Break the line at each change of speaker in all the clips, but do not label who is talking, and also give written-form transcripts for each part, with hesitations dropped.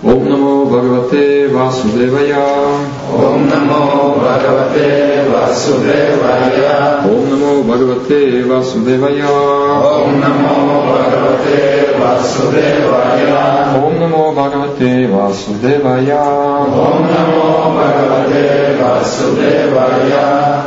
Ом намо Бхагавате Васудевая.
Ом намо Бхагавате Васудевая.
Ом намо Бхагавате Васудевая.
Ом намо Бхагавате Васудевая.
Ом намо Бхагавате Васудевая.
Ом намо Бхагавате Васудевая.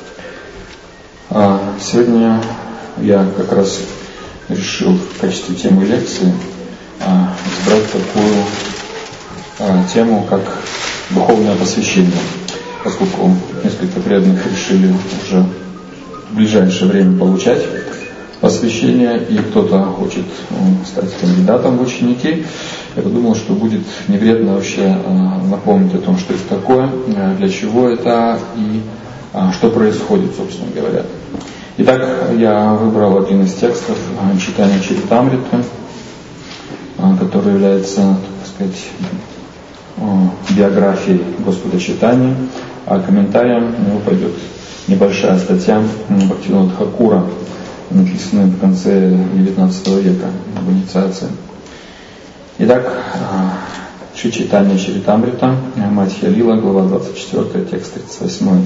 Сегодня я как раз решил в качестве темы лекции избрать такую тему, как духовное посвящение, поскольку несколько преданных решили уже в ближайшее время получать посвящение, и кто-то хочет стать кандидатом в ученики. Я подумал, что будет не вредно вообще напомнить о том, что это такое, для чего это и что происходит, собственно говоря. Итак, я выбрал один из текстов читания Чаритамриты, который является, так сказать, биографией Господа Чайтаньи, а комментарием его пойдет небольшая статья Бхактивинода Тхакура, написанная в конце XIX века об инициации. Итак, Шри Чайтанья Чаритамрита, Мадхья Лила, глава 24, текст 38.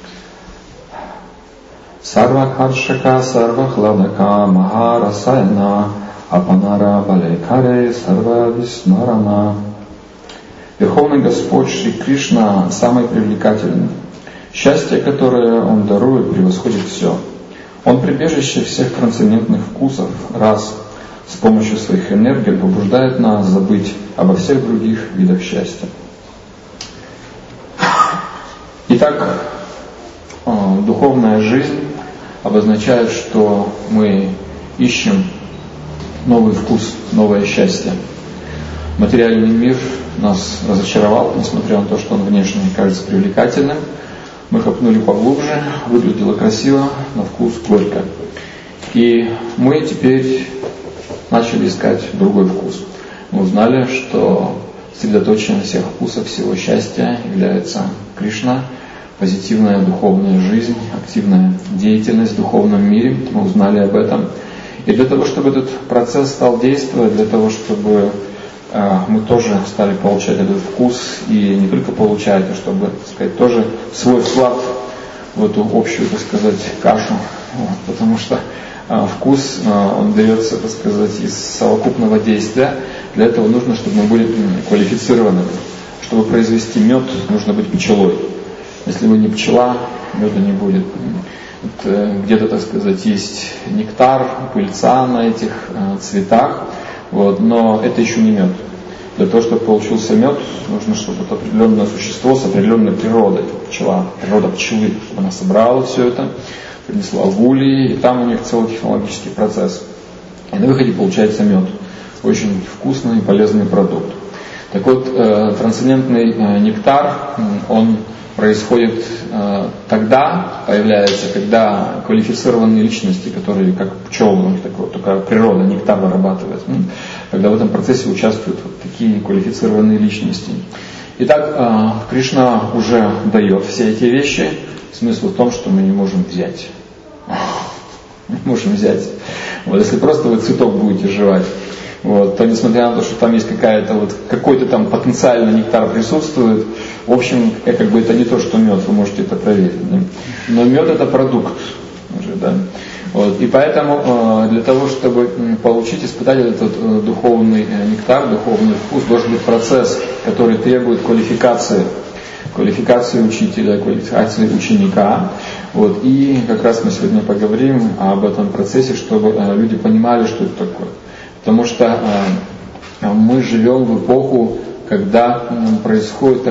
Сарвакаршака сарвахладака махарасаяна апанара балекаре сарвависмарана. Верховный Господь Шри Кришна самый привлекательный. Счастье, которое Он дарует, превосходит все. Он прибежище всех трансцендентных вкусов, раз с помощью своих энергий побуждает нас забыть обо всех других видах счастья. Итак, духовная жизнь обозначает, что мы ищем новый вкус, новое счастье. Материальный мир нас разочаровал, несмотря на то, что он внешне кажется привлекательным. Мы копнули поглубже, выглядело красиво, на вкус горько. И мы теперь начали искать другой вкус. Мы узнали, что средоточием всех вкусов, всего счастья является Кришна, позитивная духовная жизнь, активная деятельность в духовном мире. Мы узнали об этом. И для того, чтобы этот процесс стал действовать, для того, чтобы мы тоже стали получать этот вкус, и не только получать, а чтобы, так сказать, тоже свой вклад в эту общую, так сказать, кашу. Потому что вкус, он дается, так сказать, из совокупного действия. Для этого нужно, чтобы мы были квалифицированными. Чтобы произвести мед, нужно быть пчелой. Если вы не пчела, меда не будет. Где-то, так сказать, есть нектар, пыльца на этих цветах, но это еще не мед. Для того, чтобы получился мед, нужно, чтобы это определенное существо с определенной природой, пчела, природа пчелы, чтобы она собрала все это, принесла в улей, и там у них целый технологический процесс. И на выходе получается мед. Очень вкусный и полезный продукт. Так вот, трансцендентный нектар, он происходит тогда, появляется, когда квалифицированные личности, которые как пчелы, у них такая природа, нектар вырабатывает, когда в этом процессе участвуют вот такие квалифицированные личности. Итак, Кришна уже дает все эти вещи. Смысл в том, что мы не можем взять. Не можем взять. Если просто вы цветок будете жевать, то несмотря на то, что там есть какой-то там потенциальный нектар присутствует, в общем, это не то, что мед, вы можете это проверить. Да? Но мед это продукт уже, да. И поэтому для того, чтобы получить, испытать этот духовный нектар, духовный вкус, должен быть процесс, который требует квалификации учителя, квалификации ученика. И как раз мы сегодня поговорим об этом процессе, чтобы люди понимали, что это такое. Потому что мы живем в эпоху, когда происходит,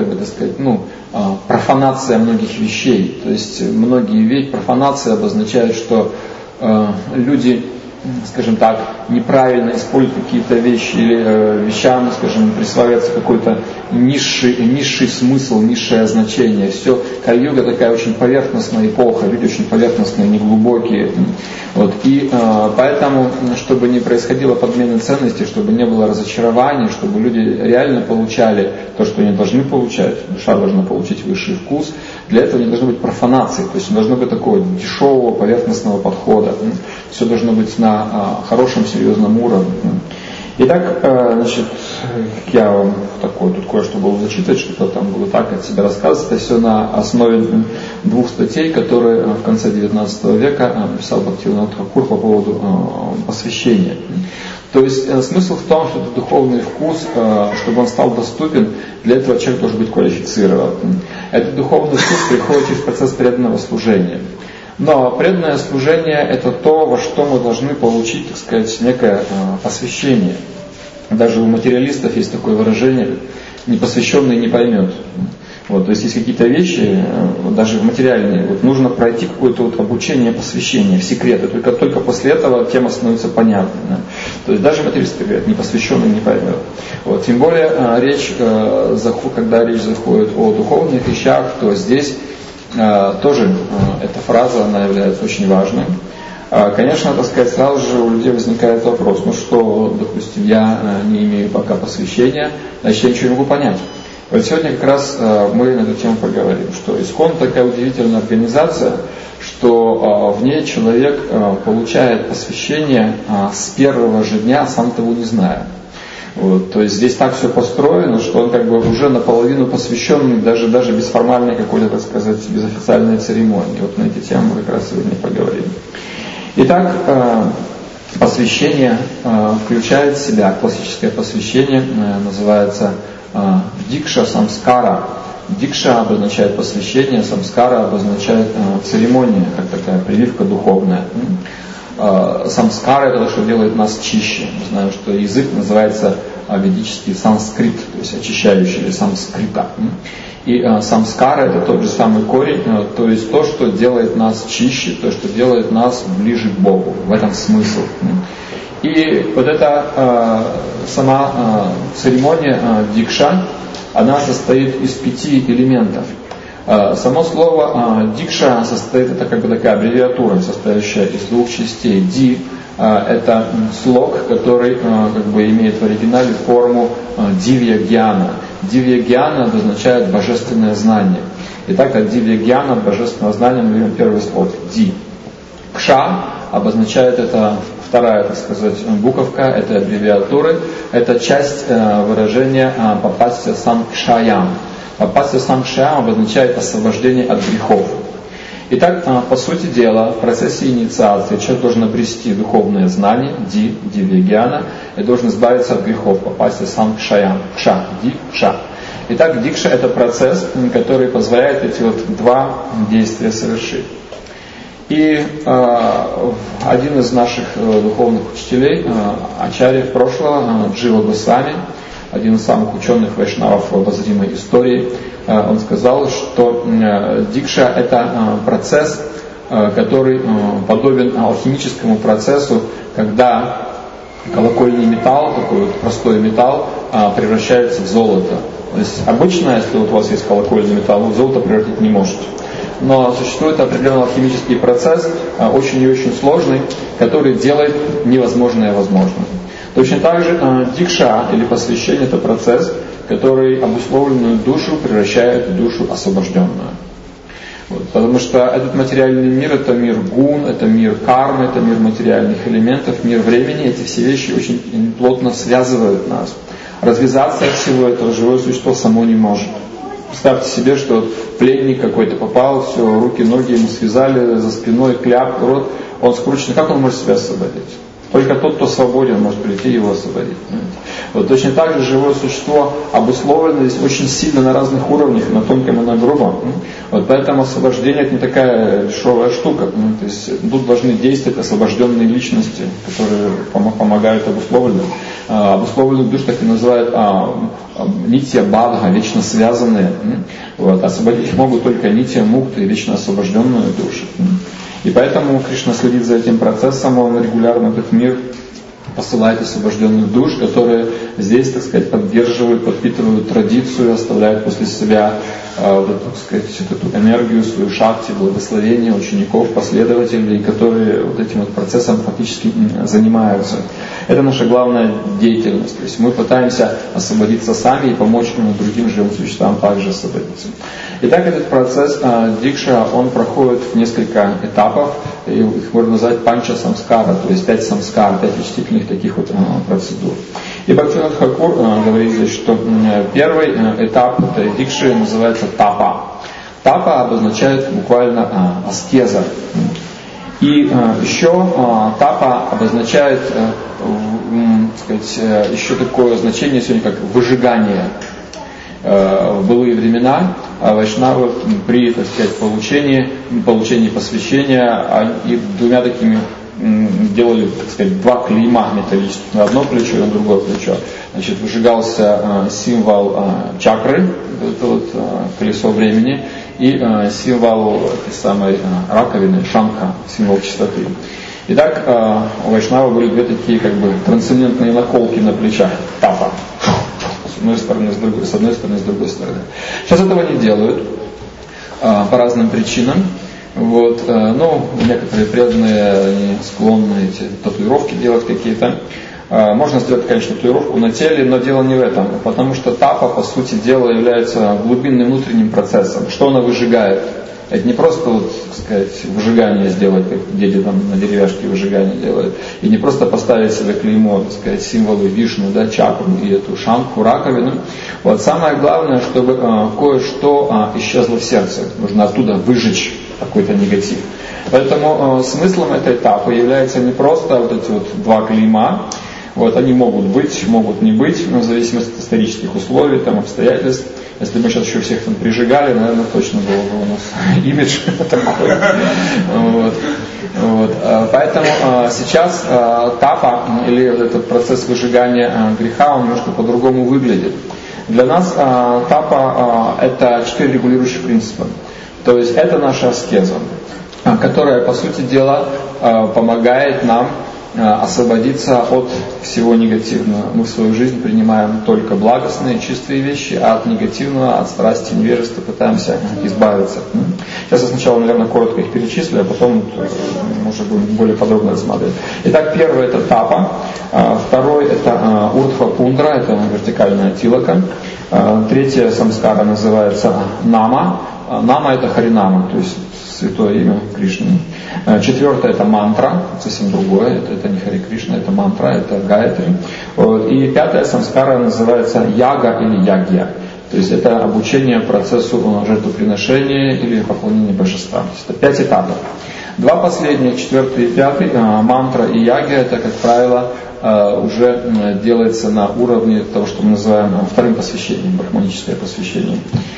профанация многих вещей. То есть профанация обозначает, что люди, скажем так, неправильно используют какие-то вещи или вещам, скажем, присваивается какой-то низший смысл, низшее значение. Все, Кали-юга такая очень поверхностная эпоха, люди очень поверхностные, неглубокие. И поэтому, чтобы не происходило подмены ценностей, чтобы не было разочарований, чтобы люди реально получали то, что они должны получать, душа должна получить высший вкус, для этого не должно быть профанации, то есть не должно быть такого дешевого, поверхностного подхода. Все должно быть на хорошем, серьезном уровне. Итак, я вам такое, тут кое-что буду зачитывать, что-то там буду так от себя рассказывать. Это все на основе 2 статей, которые в конце 19 века написал Бхактивинод Тхакур по поводу посвящения. То есть смысл в том, что это духовный вкус, чтобы он стал доступен, для этого человек должен быть квалифицирован. Этот духовный вкус приходит через процесс преданного служения. Но преданное служение – это то, во что мы должны получить, так сказать, некое посвящение. Даже у материалистов есть такое выражение: непосвященный не поймет. Вот, то есть есть какие-то вещи, даже материальные, вот, нужно пройти какое-то вот обучение, посвящение в секреты, только после этого тема становится понятной. Да? То есть даже материалисты говорят, непосвященный не поймет. Вот, тем более когда речь заходит о духовных вещах, то здесь тоже эта фраза, она является очень важной. Конечно, так сказать, сразу же у людей возникает вопрос: ну что, допустим, я не имею пока посвящения, значит я ничего не могу понять. Вот сегодня как раз мы на эту тему поговорим, что ИСККОН такая удивительная организация, что в ней человек получает посвящение с первого же дня, сам того не зная. Вот, то есть здесь так все построено, что он как бы уже наполовину посвященный, даже без формальной какой-то, так сказать, без официальной церемонии. Вот на эти темы мы как раз сегодня поговорим. Итак, посвящение включает в себя, классическое посвящение называется дикша самскара. Дикша обозначает посвящение, самскара обозначает церемония, как такая прививка духовная. Самскара — это то, что делает нас чище. Мы знаем, что язык называется ведический санскрит, то есть очищающий, или самскрита. И самскара — это тот же самый корень, то есть то, что делает нас чище, то, что делает нас ближе к Богу. В этом смысл. И вот эта сама церемония дикша, она состоит из 5 элементов. Само слово дикша состоит, это как бы такая аббревиатура, состоящая из 2 частей. Ди — это слог, который как бы имеет в оригинале форму дивья гьяна. Дивья гьяна обозначает божественное знание. Итак, от дивья гьяна, божественного знания, мы берем первый слог ди. Кша обозначает, это вторая, так сказать, буковка этой аббревиатуры, это часть выражения «попасться сам кшаям». Попасться сам кшаям обозначает освобождение от грехов. Итак, по сути дела, в процессе инициации человек должен обрести духовное знание, дивья-гьяна, и должен избавиться от грехов, попасться сам кшаям, кша, ди, кша. Итак, дикша — это процесс, который позволяет эти вот 2 действия совершить. И один из наших духовных учителей, ачарья прошлого, Джива Госвами, один из самых ученых вайшнавов в обозримой истории, он сказал, что дикша — это процесс, который подобен алхимическому процессу, когда колокольный металл, такой вот простой металл, превращается в золото. То есть обычно, если вот у вас есть колокольный металл, вы в золото превратить не можете. Но существует определенный алхимический процесс, очень и очень сложный, который делает невозможное возможным. Точно так же дикша или посвящение — это процесс, который обусловленную душу превращает в душу освобожденную. Вот, потому что этот материальный мир — это мир гун, это мир кармы, это мир материальных элементов, мир времени. Эти все вещи очень плотно связывают нас. Развязаться от всего этого живое существо само не может. Представьте себе, что пленник какой-то попал, все, руки, ноги ему связали, за спиной кляп, рот, он скручен. Как он может себя освободить? Только тот, кто свободен, может прийти и его освободить. Вот точно так же живое существо обусловлено здесь очень сильно на разных уровнях, на тонком и на грубом. Вот поэтому освобождение — это не такая дешевая штука. То есть тут должны действовать освобожденные личности, которые помогают обусловленным. Обусловленных душ так и называют нитья бадха, вечно связанные. Вот. Освободить их могут только нитья мукты, вечно освобожденные души. И поэтому Кришна следит за этим процессом, он регулярно в этот мир посылает освобожденных душ, которые здесь, так сказать, поддерживают, подпитывают традицию, оставляют после себя так сказать, эту энергию, свою шакти, благословение учеников, последователей, которые вот этим вот процессом фактически занимаются. Это наша главная деятельность. То есть мы пытаемся освободиться сами и помочь другим живым существам также освободиться. Итак, этот процесс дикша, он проходит в несколько этапов, и их можно назвать панча самскара, то есть 5 самскар, 5 очистительных таких вот процедур. И Бхактивинода Тхакур говорит здесь, что первый этап этой дикши называется тапа. Тапа обозначает буквально аскеза. И еще тапа обозначает еще такое значение сегодня, как выжигание. В былые времена вайшнавы при, так сказать, получении посвящения и двумя такими делали, так сказать, два клейма металлических на одно плечо и на другое плечо. Значит, выжигался символ чакры, это вот колесо времени, и символ этой самой раковины, шанха, символ чистоты. Итак, у вайшнава были две такие как бы трансцендентные наколки на плечах, тапа. С одной стороны, с одной стороны, с другой стороны. Сейчас этого не делают по разным причинам. Вот, некоторые преданные они склонны эти татуировки делать какие-то. Можно сделать, конечно, татуировку на теле, но дело не в этом. Потому что тапа, по сути дела, является глубинным внутренним процессом. Что она выжигает? Это не просто, так сказать, выжигание сделать, как дети там на деревяшке выжигание делают. И не просто поставить себе клеймо, так сказать, символы Вишну, чакру и эту шанху, раковину. Вот самое главное, чтобы кое-что исчезло в сердце. Нужно оттуда выжечь какой-то негатив. Поэтому смыслом этой этапа является не просто вот эти вот два клейма. Вот, они могут быть, могут не быть, но в зависимости от исторических условий, обстоятельств. Если бы мы сейчас еще всех там прижигали, наверное, точно был бы у нас имидж такой. Поэтому сейчас тапа, или этот процесс выжигания греха, он немножко по-другому выглядит. Для нас тапа это 4 регулирующих принципа. То есть это наша аскеза, которая, по сути дела, помогает нам освободиться от всего негативного. Мы в свою жизнь принимаем только благостные, чистые вещи, а от негативного, от страсти, невежества пытаемся избавиться. Сейчас я сначала, наверное, коротко их перечислю, а потом уже будем более подробно рассматривать. Итак, первый это тапа, второй это урдхва пундра, это вертикальная тилака, третья самскара называется нама. Нама это харинама, то есть святое имя Кришны. Четвертое это мантра, совсем другое, это не Хари Кришна, это мантра, это гайатри. И пятая самскара называется яга или ягья. То есть это обучение процессу жертвоприношения или поклонения божествам. Это 5 этапов. Два последних, 4 и 5, мантра и ягья, это, как правило, уже делается на уровне того, что мы называем вторым посвящением, брахманическое посвящение.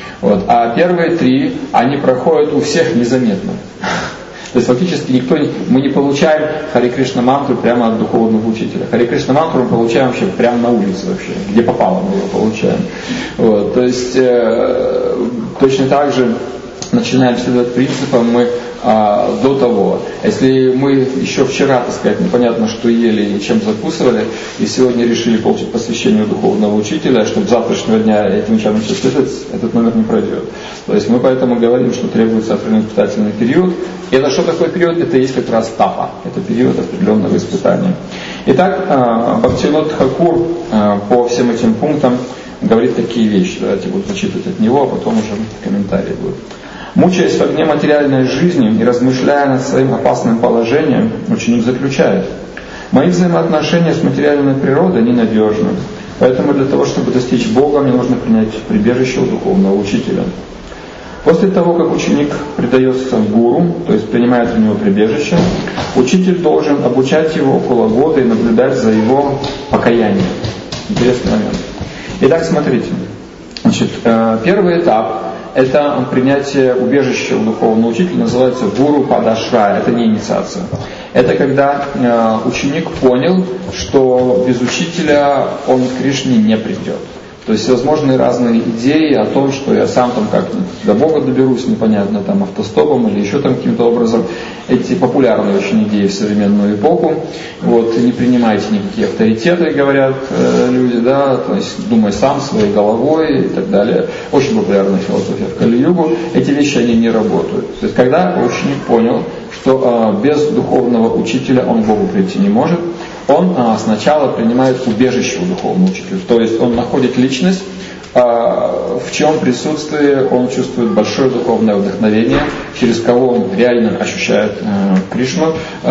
А первые 3, они проходят у всех незаметно. То есть фактически мы не получаем Хари Кришна мантру прямо от духовного учителя. Хари Кришна мантру мы получаем вообще прямо на улице вообще, где попало мы ее получаем. То есть точно так же начинаем следовать принципам мы до того. Если мы еще вчера, так сказать, непонятно что ели и чем закусывали, и сегодня решили получить посвящение духовного учителя, чтобы с завтрашнего дня этим вещам начать следовать, этот номер не пройдет. То есть мы поэтому говорим, что требуется определенный испытательный период. И это что такое период? Это и есть как раз тапа. Это период определенного испытания. Итак, Бхактивинода Тхакур по всем этим пунктам говорит такие вещи. Давайте буду зачитывать от него, а потом уже комментарии будут. Мучаясь в огне материальной жизни и размышляя над своим опасным положением, ученик заключает: мои взаимоотношения с материальной природой ненадежны, поэтому для того, чтобы достичь Бога, мне нужно принять прибежище у духовного учителя. После того, как ученик предается гуру, то есть принимает у него прибежище, учитель должен обучать его около года и наблюдать за его покаянием. Интересный момент. Итак, смотрите. Значит, первый этап – это принятие убежища у духовного учителя, называется гуру падашрая, это не инициация. Это когда ученик понял, что без учителя он к Кришне не придет. То есть возможны разные идеи о том, что я сам там как-то до Бога доберусь, непонятно, там автостопом или еще там каким-то образом. Эти популярные очень идеи в современную эпоху. Не принимайте никакие авторитеты, говорят люди, то есть думай сам своей головой и так далее. Очень популярная философия в Кали-югу. Эти вещи, они не работают. То есть когда ученик понял, что без духовного учителя он к Богу прийти не может, он сначала принимает убежище у духовного учителя. То есть он находит личность, в чьем присутствии он чувствует большое духовное вдохновение, через кого он реально ощущает Кришну,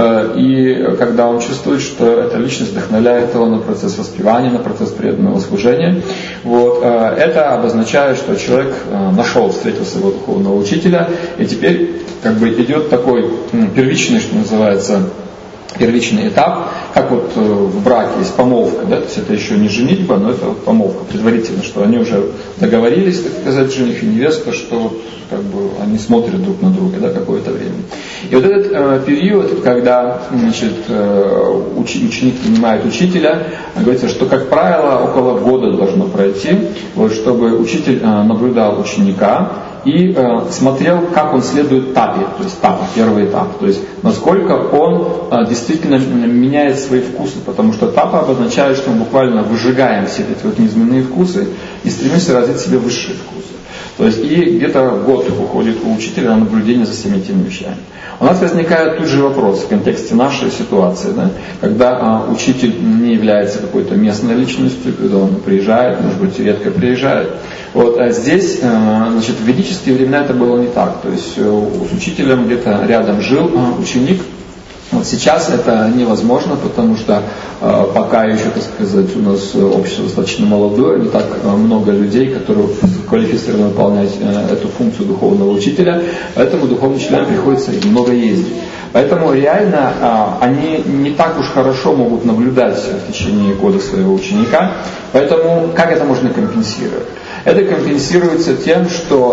и когда он чувствует, что эта личность вдохновляет его на процесс воспевания, на процесс преданного служения. Вот. Это обозначает, что человек встретил своего духовного учителя, и теперь как бы идет такой первичный, что называется, первичный этап, как вот в браке есть помолвка, да, то есть это еще не женитьба, но это вот помолвка предварительно, что они уже договорились, так сказать, жених и невеста, что вот как бы они смотрят друг на друга, да, какое-то время. И вот этот период, когда, значит, ученик принимает учителя, говорится, что, как правило, около года должно пройти, вот, чтобы учитель наблюдал ученика и смотрел, как он следует тапе, то есть тапа, первый этап, то есть насколько он действительно меняет свои вкусы, потому что тапа обозначает, что мы буквально выжигаем все эти вот неизменные вкусы и стремимся развить в себе высшие вкусы. То есть и где-то год уходит у учителя на наблюдение за всеми этими вещами. У нас возникает тут же вопрос в контексте нашей ситуации, да, когда учитель не является какой-то местной личностью, когда он приезжает, может быть, редко приезжает. Вот, а здесь, значит, в ведические времена это было не так. То есть с учителем где-то рядом жил ученик. Вот сейчас это невозможно, потому что пока еще, так сказать, у нас общество достаточно молодое, не так много людей, которые квалифицированы выполнять эту функцию духовного учителя, поэтому духовным учителям приходится много ездить. Поэтому реально они не так уж хорошо могут наблюдать в течение года своего ученика, поэтому как это можно компенсировать? Это компенсируется тем,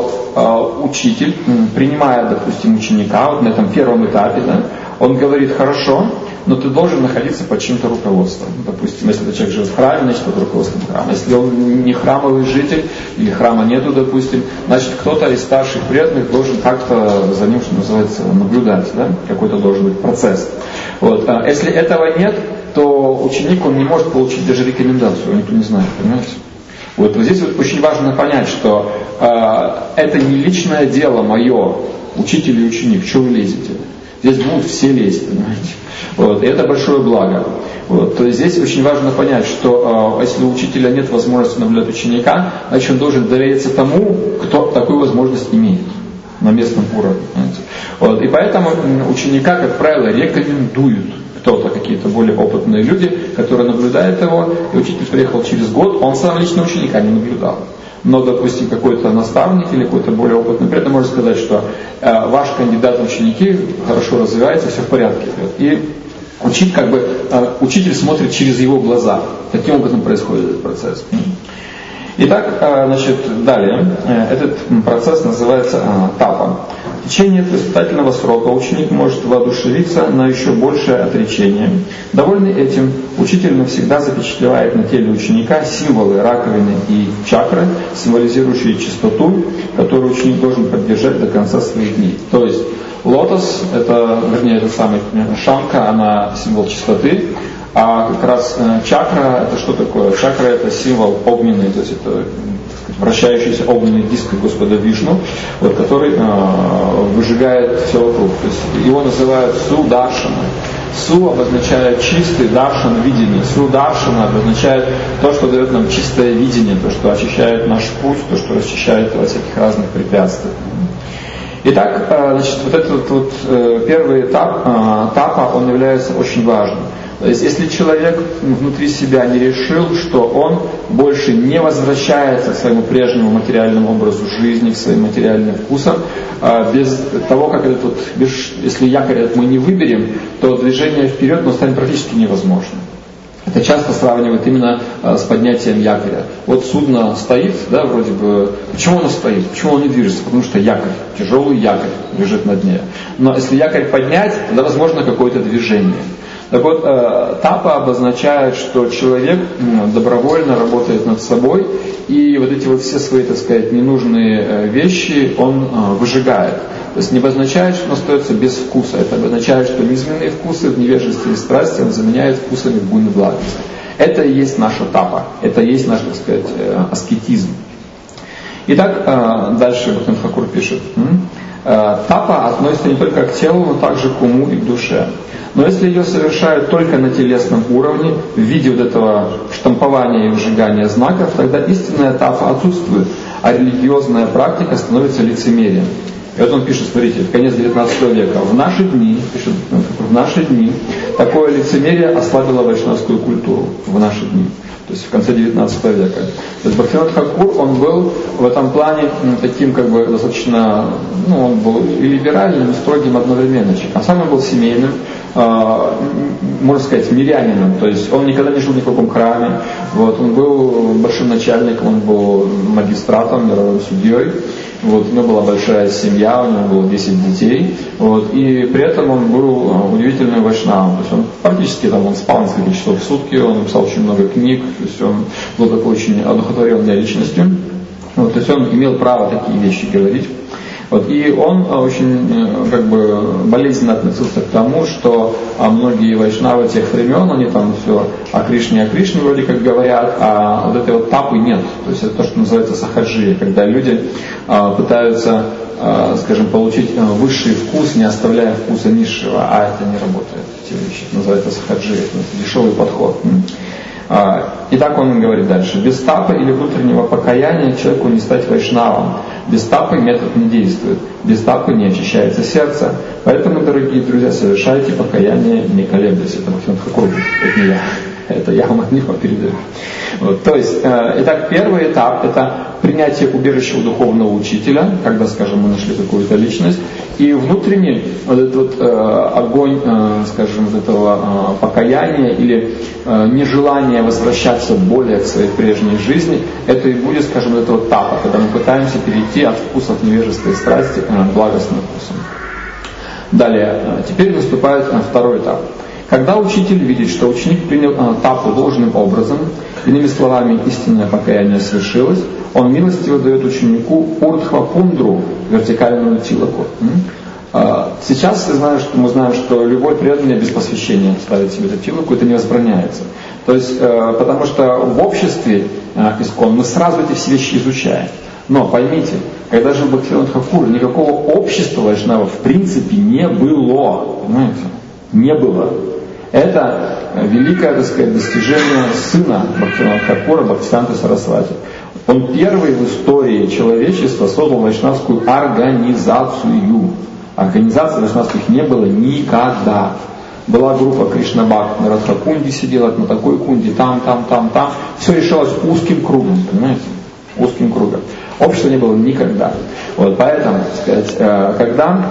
что учитель, принимая, допустим, ученика, вот на этом первом этапе, да, он говорит: хорошо, но ты должен находиться под чьим-то руководством. Допустим, если этот человек живет в храме, значит под руководством храма. Если он не храмовый житель, или храма нету, допустим, значит кто-то из старших преданных должен как-то за ним, что называется, наблюдать, да? Какой-то должен быть процесс. Вот. А если этого нет, то ученик, он не может получить даже рекомендацию, он никто не знает, понимаете? Вот здесь вот очень важно понять, что это не личное дело мое, учитель и ученик, что вы лезете? Здесь будут все лезть, понимаете? Вот, и это большое благо. Вот, то есть здесь очень важно понять, что если у учителя нет возможности наблюдать ученика, значит он должен довериться тому, кто такую возможность имеет на местном уровне. Вот, и поэтому ученика, как правило, рекомендуют кто-то, какие-то более опытные люди, которые наблюдают его, и учитель приехал через год, он сам лично ученика не наблюдал. Но, допустим, какой-то наставник или какой-то более опытный преданный может сказать, что ваш кандидат в ученики хорошо развивается, все в порядке. И учитель смотрит через его глаза. Таким образом происходит этот процесс. Итак, значит, далее. Этот процесс называется тапа. В течение испытательного срока ученик может воодушевиться на еще большее отречение. Довольный этим, учитель навсегда запечатлевает на теле ученика символы раковины и чакры, символизирующие чистоту, которую ученик должен поддержать до конца своих дней. То есть лотос, это самый шанка, она символ чистоты, а как раз чакра, это что такое? Чакра — это символ огненный, то есть это вращающийся огненный диск Господа Вишну, вот, который выжигает все вокруг. То есть его называют Сударшана. Су обозначает чистый, даршан — видение. Сударшана обозначает то, что дает нам чистое видение, то, что очищает наш путь, то, что очищает от всяких разных препятствий. Итак, значит, вот этот вот первый этап тапа, он является очень важным. То есть, если человек внутри себя не решил, что он больше не возвращается к своему прежнему материальному образу жизни, к своим материальным вкусам, без того, как этот вот, если якорь этот мы не выберем, то движение вперед станет практически невозможно. Это часто сравнивают именно с поднятием якоря. Вот судно стоит, да, вроде бы. Почему оно стоит? Почему оно не движется? Потому что якорь, тяжелый якорь лежит на дне. Но если якорь поднять, тогда возможно какое-то движение. Так вот, тапа обозначает, что человек добровольно работает над собой, и вот эти вот все свои, так сказать, ненужные вещи он выжигает. То есть не обозначает, что он остается без вкуса. Это обозначает, что неизменные вкусы в невежестве и страсти он заменяет вкусами в гуне благости. Это и есть наша тапа. Это и есть наш, так сказать, аскетизм. Итак, дальше Бхактивинода Тхакур пишет. Тапа относится не только к телу, но также к уму и к душе. Но если ее совершают только на телесном уровне, в виде вот этого штампования и выжигания знаков, тогда истинная тапа отсутствует, а религиозная практика становится лицемерием. И вот он пишет, смотрите, это конец 19 века. В наши дни, пишет, в наши дни такое лицемерие ослабило вайшнавскую культуру. В наши дни. То есть в конце 19 века. То есть Бхактивинода Тхакур, он был в этом плане таким как бы достаточно, он был и либеральным, и строгим одновременно. А сам он был семейным, можно сказать, мирянином. То есть он никогда не жил ни в каком храме. Вот, он был большим начальником, он был магистратом, мировым судьей. Вот, у него была большая семья, у него было 10 детей. Вот, и при этом он был удивительным вайшнавом. То есть он практически он спал несколько часов в сутки, он написал очень много книг, то есть он был такой очень одухотворенной личностью. Вот, то есть он имел право такие вещи говорить. Вот, и он очень как бы болезненно относился к тому, что многие вайшнавы тех времен, они там все о Кришне вроде как говорят, а вот этой вот тапы нет. То есть это то, что называется сахаджи, когда люди пытаются, скажем, получить высший вкус, не оставляя вкуса низшего, а это не работает. Эти вещи называется сахаджи, это дешевый подход. И так он говорит дальше. Без тапы или внутреннего покаяния человеку не стать вайшнавом. Без тапы метод не действует. Без тапы не очищается сердце. Поэтому, дорогие друзья, совершайте покаяние, не колеблясь. Это Бхактивинода Тхакур, это не я. Это я вам от него передаю. Вот, то есть, итак, первый этап – это принятие убежища у духовного учителя, когда, скажем, мы нашли какую-то личность, и внутренний вот этот вот огонь, скажем, вот этого покаяния или нежелание возвращаться более к своей прежней жизни, это и будет, скажем, вот этого тапа, когда мы пытаемся перейти от вкусов невежества и страсти к благостным вкусам. Далее, теперь наступает второй этап. Когда учитель видит, что ученик принял тапу должным образом, иными словами, истинное покаяние свершилось, он милостиво дает ученику урдхва-пундру, вертикальную тилаку. Сейчас мы знаем, что любой преданный без посвящения ставит себе эту тилаку, это не возбраняется. То есть, потому что в обществе искон мы сразу эти все вещи изучаем. Но поймите, когда жил Бхактивинода Тхакур, никакого общества вайшнавов в принципе не было. Понимаете? Не было. Это великое, так сказать, достижение сына Бхактивинода Тхакура, Бхактисиданты Сарасвати. Он первый в истории человечества создал вайшнавскую организацию. Организаций вайшнавских не было никогда. Была группа Кришна Бхакти, на Радхакунде сидела, на такой кунде, там. Все решалось узким кругом, понимаете? Узким кругом. Общества не было никогда. Вот, поэтому, так сказать, когда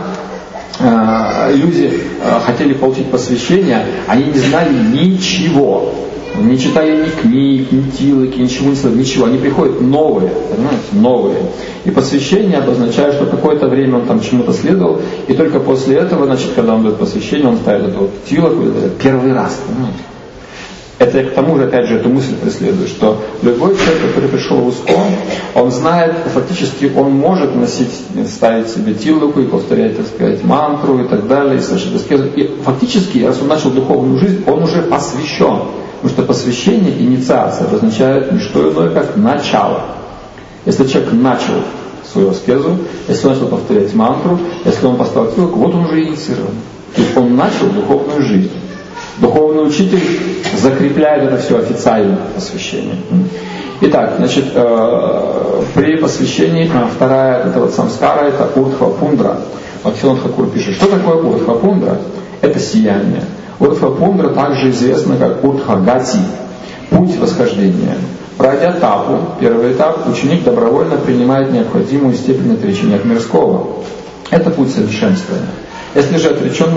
люди хотели получить посвящение, они не знали ничего. Не читали ни книг, ни тилоки, ничего не знали, ничего. Они приходят новые, понимаете, новые. И посвящение обозначает, что какое-то время он там чему-то следовал, и только после этого, значит, когда он дает посвящение, он ставит эту вот тилоку, это первый раз, понимаете. Это я к тому же, опять же, эту мысль преследую, что любой человек, который пришел в ИСККОН, он знает, фактически он может ставить себе тилоку и повторять, так сказать, мантру и так далее, и совершить аскезу. И фактически, раз он начал духовную жизнь, он уже посвящен. Потому что посвящение, инициация обозначает не что иное, как начало. Если человек начал свою аскезу, если он начал повторять мантру, если он поставил тилоку, вот он уже инициирован. То есть он начал духовную жизнь. Духовный учитель закрепляет это все официально посвящение. Итак, значит, при посвящении вторая это вот самскара, это урдхва-пундра. Бхактивинода Тхакур пишет, что такое урдхва-пундра? Это сияние. Урдхва-пундра также известна как урдхагати, путь восхождения. Пройдя тапу, первый этап, ученик добровольно принимает необходимую степень отречения от мирского. Это путь совершенствования. Если же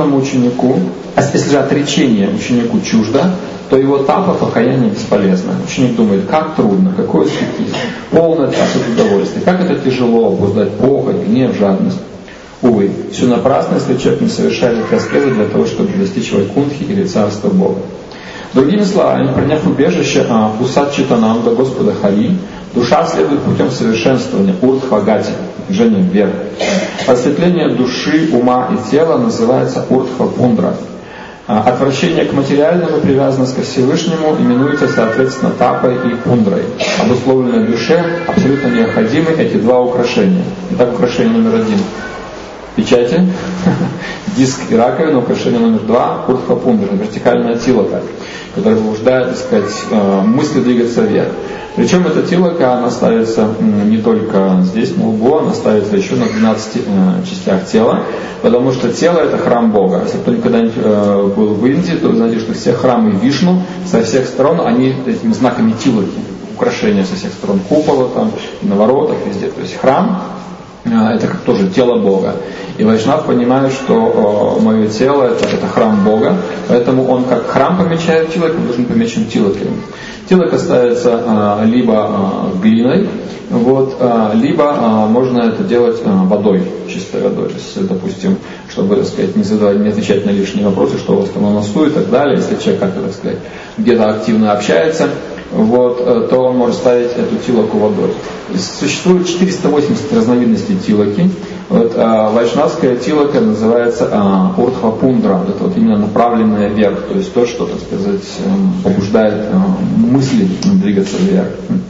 отречение ученику чуждо, то его тапа покаяния бесполезно. Ученик думает, как трудно, какое аскетизм, полное отсутствие удовольствия, как это тяжело обуздать похоть, гнев, жадность. Увы, все напрасно, если человек не совершает эти аскезы для того, чтобы достичь вайкунтхи или царства Бога. Другими словами, приняв убежище у Сатчитананда Господа Хари, душа следует путем совершенствования урдхвагати, движения вверх. Осветление души, ума и тела называется урдхва-пундра. Отвращение к материальному, привязанность ко Всевышнему именуется соответственно тапой и пундрой. Обусловленной душе абсолютно необходимы эти два украшения. Итак, украшение номер 1. Печати, диск и раковина, украшение номер 2, урдхва-пундра, вертикальная тилока. которое побуждает, так сказать, мысли двигаться вверх. Причем эта тилака, она ставится не только здесь, на лбу, она ставится еще на 12 частях тела, потому что тело — это храм Бога. Если кто никогда-нибудь был в Индии, то вы знаете, что все храмы Вишну со всех сторон, они этими знаками тилаки, украшения со всех сторон купола, там, на воротах, везде. То есть храм — это как тоже тело Бога. И Вайшнав понимает, что мое тело это храм Бога, поэтому он как храм помечает тилак, он должен помечен тилакой. Тилака ставится либо глиной, либо можно это делать водой, чистой водой. То есть, допустим, чтобы, так сказать, не отвечать на лишние вопросы, что у вас там на носу и так далее, если человек как-то, так сказать, где-то активно общается, то он может ставить эту тилаку водой. Существует 480 разновидностей тилаки. Вайшнавская тилака называется урдхва пундра. Это именно направленная вверх, то есть то, что, так сказать, побуждает мысли двигаться вверх.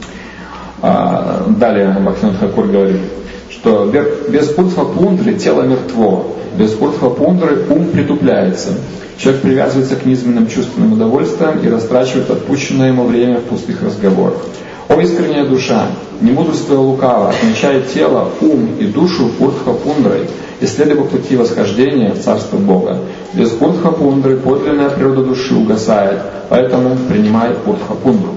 Далее Бхактивинода Тхакур говорит, что без урдхва пундры тело мертво, без урдхва пундры ум притупляется. Человек привязывается к низменным чувственным удовольствиям и растрачивает отпущенное ему время в пустых разговорах. О искренняя душа, не мудрствуя лукаво, отмечает тело, ум и душу урдхва пундрой, и следуя по пути восхождения в Царство Бога. Без урдхва пундры подлинная природа души угасает, поэтому принимай урдхва пундру.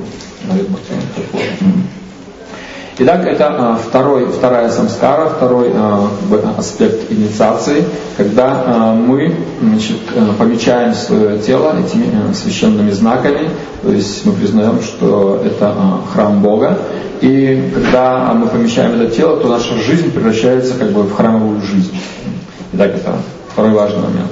Итак, это вторая самскара, второй аспект инициации, когда мы помечаем свое тело этими священными знаками, то есть мы признаем, что это храм Бога, и когда мы помечаем это тело, то наша жизнь превращается как бы в храмовую жизнь. Итак, это второй важный момент.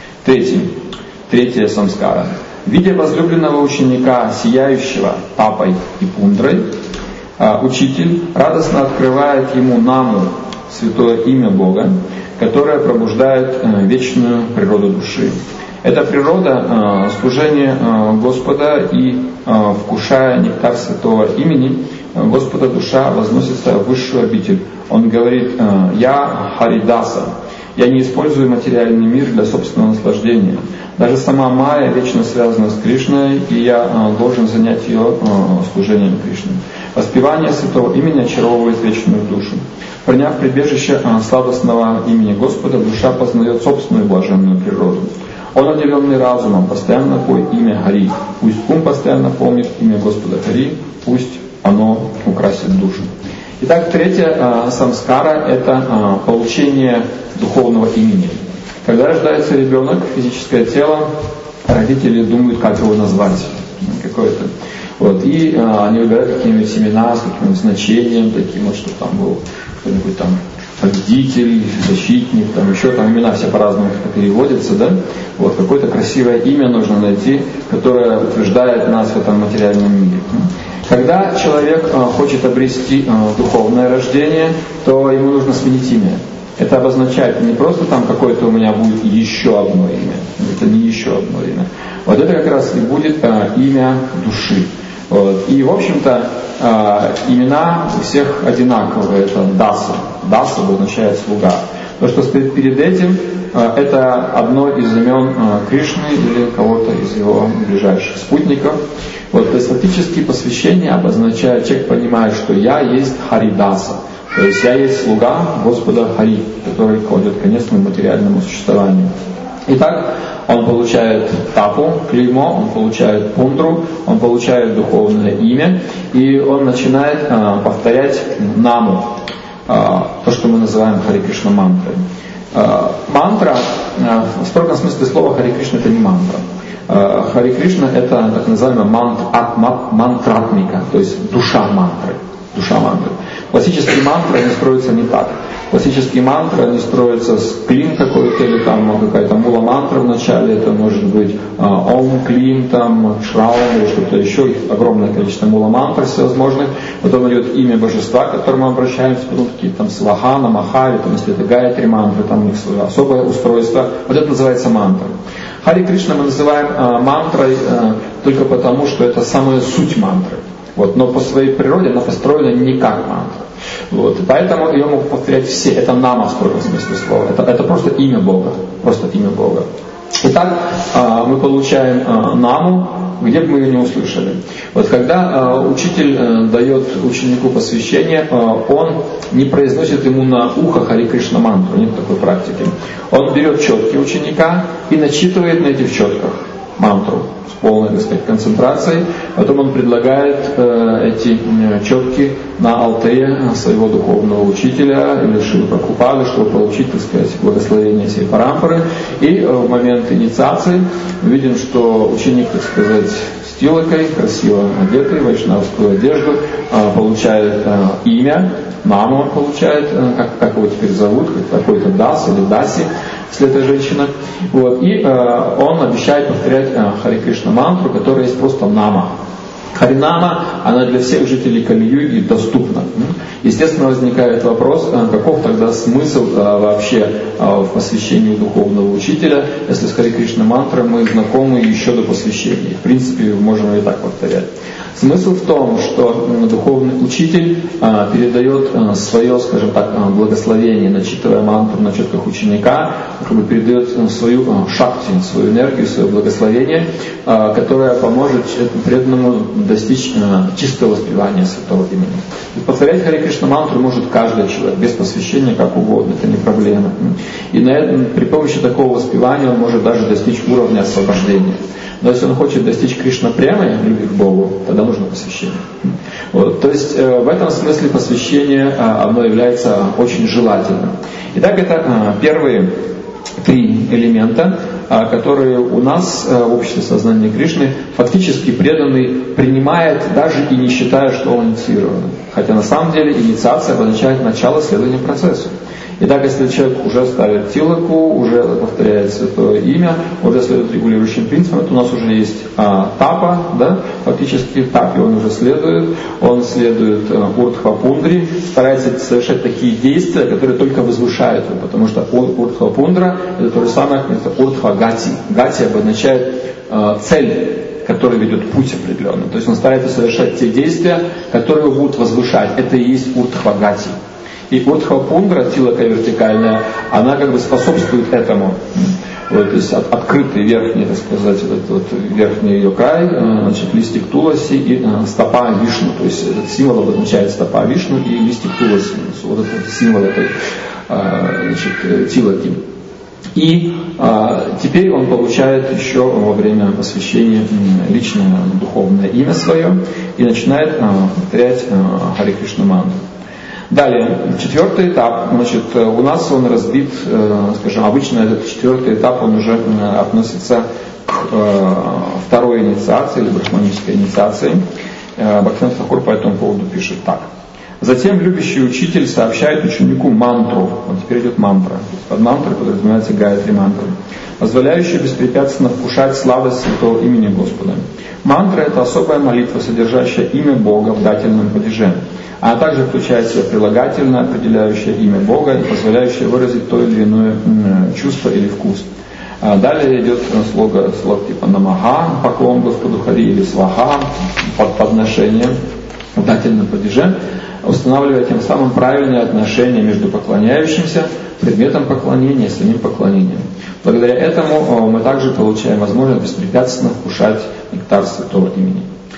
Третья самскара. Видя возлюбленного ученика, сияющего тапой и пундрой, учитель радостно открывает ему наму, святое имя Бога, которое пробуждает вечную природу души. Эта природа служения Господа, и вкушая нектар святого имени Господа, душа возносится в высшую обитель. Он говорит: «Я Харидаса, я не использую материальный мир для собственного наслаждения. Даже сама Майя вечно связана с Кришной, и я должен занять ее служением Кришне. Воспевание святого имени очаровывает вечную душу. Приняв прибежище сладостного имени Господа, душа познает собственную блаженную природу. Он, наделенный разумом, постоянно пой имя Хари. Пусть ум постоянно помнит имя Господа Хари, пусть оно украсит душу». Итак, третья самскара – это получение духовного имени. Когда рождается ребенок, физическое тело, родители думают, как его назвать. Какое-то. И они выбирают какие-нибудь семена с каким-нибудь значением, таким вот, что там был кто-нибудь там победитель, защитник, там еще там имена все по-разному переводятся, да? Какое-то красивое имя нужно найти, которое утверждает нас в этом материальном мире. Когда человек хочет обрести духовное рождение, то ему нужно сменить имя. Это обозначает не просто там какое-то у меня будет еще одно имя. Это не еще одно имя. Это как раз и будет имя души. И, в общем-то, имена у всех одинаковые. Это Даса. Даса обозначает слуга. То, что стоит перед этим, это одно из имен Кришны или кого-то из его ближайших спутников. То есть фактически посвящение обозначает, человек понимает, что я есть Харидаса. То есть я есть слуга Господа Хари, который кладет конец материальному существованию. Итак, он получает тапу, клеймо, он получает пундру, он получает духовное имя, и он начинает повторять наму, то, что мы называем Хари Кришна мантрой. Мантра, в строгом смысле слова Хари Кришна это не мантра. Хари Кришна это так называемая мантратмика, то есть душа мантры. Душа мантры. Классические мантры, они строятся не так. Классические мантры, они строятся с клим какой-то, или там какая-то мула-мантра в начале, это может быть ом, клим, там, шраум или что-то еще, их огромное количество мула-мантр всевозможных. Потом идет имя божества, к которому мы обращаемся, потом какие-то там свахана, махави, там, если это гаятри мантры, там у них свое особое устройство. Это называется мантра. Хари Кришна мы называем мантрой только потому, что это самая суть мантры. Но по своей природе она построена не как мантра. И поэтому ее могут повторять все. Это нама в строгом смысле слова. Это просто имя Бога. Просто имя Бога. Итак, мы получаем наму, где бы мы ее не услышали. Вот когда учитель дает ученику посвящение, он не произносит ему на ухо Хари Кришна мантру, нет такой практики. Он берет четки ученика и начитывает на этих четках мантру с полной, так сказать, концентрацией. Потом он предлагает эти четки на алтаре своего духовного учителя или Шрилы Прабхупады, чтобы получить, так сказать, благословение всей парампоры. И в момент инициации мы видим, что ученик, так сказать, с тилакой, красиво одетый, в вайшнавскую одежду, получает имя, наму он получает, как его теперь зовут, какой-то Дас или Даси, если это женщина. Вот. И он обещает повторять Хари Кришна мантру, которая есть просто нама. Харинама, она для всех жителей Кали-юги доступна. Естественно, возникает вопрос, каков тогда смысл вообще в посвящении духовного учителя, если с Хари Кришна мантрой мы знакомы еще до посвящения. В принципе, можем и так повторять. Смысл в том, что духовный учитель передает свое, скажем так, благословение, начитывая мантру на четках ученика, как бы передает свою шакти, свою энергию, свое благословение, которое поможет преданному достичь чистого воспевания святого имени. И повторять Хари Кришна мантру может каждый человек, без посвящения, как угодно, это не проблема. И при помощи такого воспевания он может даже достичь уровня освобождения. Но если он хочет достичь Кришна-премы, любви к Богу, тогда нужно посвящение. Вот. То есть в этом смысле посвящение оно является очень желательным. Итак, это первые три элемента, которые у нас в обществе сознания Кришны фактически преданный принимает, даже и не считая, что он инициирован. Хотя на самом деле инициация обозначает начало следования процессу. Итак, если человек уже ставит тилаку, уже повторяет святое имя, уже следует регулирующим принципам, то у нас уже есть тапа, да, фактически тапе он уже следует, он следует урдхва-пундри, старается совершать такие действия, которые только возвышают его, потому что урдхва-пундра это то же самое, как это урдхва-гати. Гати обозначает цель, который ведет путь определенный. То есть он старается совершать те действия, которые его будут возвышать. Это и есть урдхва-гати. И урдхва-пундра, тилака вертикальная, она как бы способствует этому. Вот, то есть открытый верхний, так сказать, вот верхний ее край, значит, листик туласи и стопа Вишну. То есть этот символ обозначает стопа Вишну и листик туласи. Вот это символ этой, значит, тилаки. И теперь он получает еще во время посвящения личное духовное имя свое и начинает повторять Хари Кришна мантру. Далее, четвертый этап, значит, у нас он разбит, скажем, обычно этот четвертый этап, он уже относится к второй инициации или брахманической инициации. Бхактивинода Тхакур по этому поводу пишет так. Затем любящий учитель сообщает ученику мантру. Вот теперь идет мантра. Под мантрой подразумевается Гайатри мантра, позволяющая беспрепятственно вкушать сладость святого имени Господа. Мантра – это особая молитва, содержащая имя Бога в дательном падеже. Она также включает в себя прилагательное, определяющее имя Бога и позволяющее выразить то или иное чувство или вкус. Далее идет слог типа намага, поклон Господу Хари, или сваха, подношение в дательном падеже, устанавливая тем самым правильное отношение между поклоняющимся, предметом поклонения и самим поклонением. Благодаря этому мы также получаем возможность беспрепятственно вкушать нектар святого имени.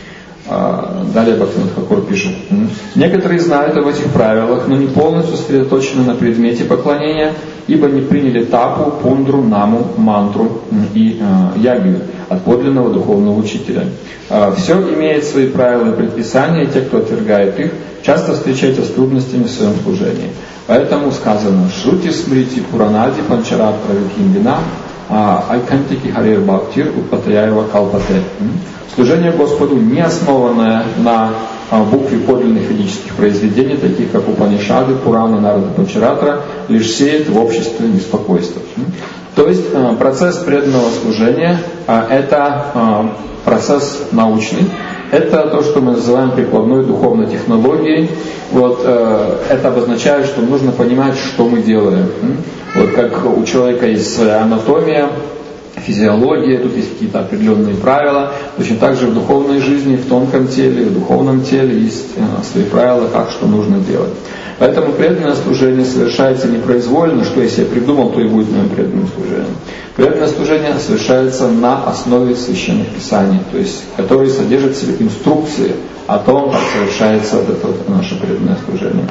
Далее Бхактивинода Тхакур пишет. Некоторые знают об этих правилах, но не полностью сосредоточены на предмете поклонения, ибо не приняли тапу, пундру, наму, мантру и ягью от подлинного духовного учителя. Все имеет свои правила и предписания, и те, кто отвергает их, часто встречаются с трудностями в своем служении. Поэтому сказано «Шрути смрити пуранади панчаратра викиндина айкантики харир бхактир упатряева калпате». Служение Господу, не основанное на букве подлинных ведических произведений, таких как Упанишады, Пурана, Нарада, Панчаратра, лишь сеет в обществе беспокойство. То есть процесс преданного служения – это процесс научный, это то, что мы называем прикладной духовной технологией. Вот, это обозначает, что нужно понимать, что мы делаем. Вот как у человека есть своя анатомия, физиология, тут есть какие-то определенные правила. Точно так же в духовной жизни, в тонком теле, в духовном теле есть свои правила, как что нужно делать. Поэтому преданное служение совершается непроизвольно, что если я придумал, то и будет моим преданным служением. Преданное служение совершается на основе священных писаний, то есть которые содержат в себе инструкции о том, как совершается это наше преданное служение.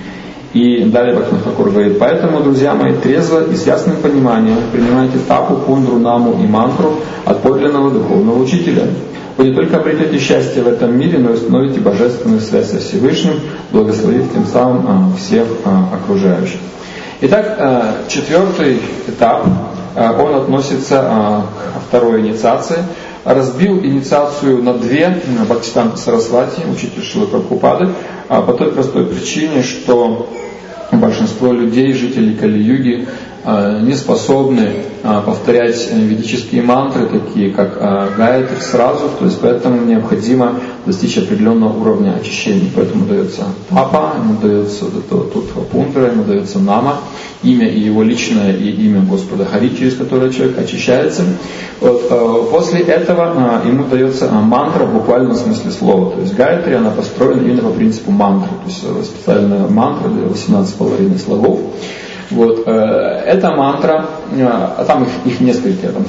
И далее Бхактивинода Тхакур говорит: поэтому, друзья мои, трезво и с ясным пониманием принимайте тапу, пундру, наму и мантру от подлинного духовного учителя. Вы не только обретете счастье в этом мире, но и установите божественную связь со Всевышним, благословив тем самым всех окружающих. Итак, четвертый этап, он относится ко второй инициации. Разбил инициацию на две Бхактисиданта Сарасвати, учитель Шрилы Прабхупады, по той простой причине, что большинство людей, жителей Кали-юги, не способны повторять ведические мантры, такие как Гайатри, сразу, то есть поэтому необходимо достичь определенного уровня очищения. Поэтому дается тапа, ему дается пундра, ему дается нама, имя и его личное, и имя Господа Хари, через которое человек очищается. Вот, после этого ему дается мантра в буквальном смысле слова. То есть Гайатри, она построена именно по принципу мантры, то есть специальная мантра для 18,5 слогов. Вот, эта мантра, там их несколько, там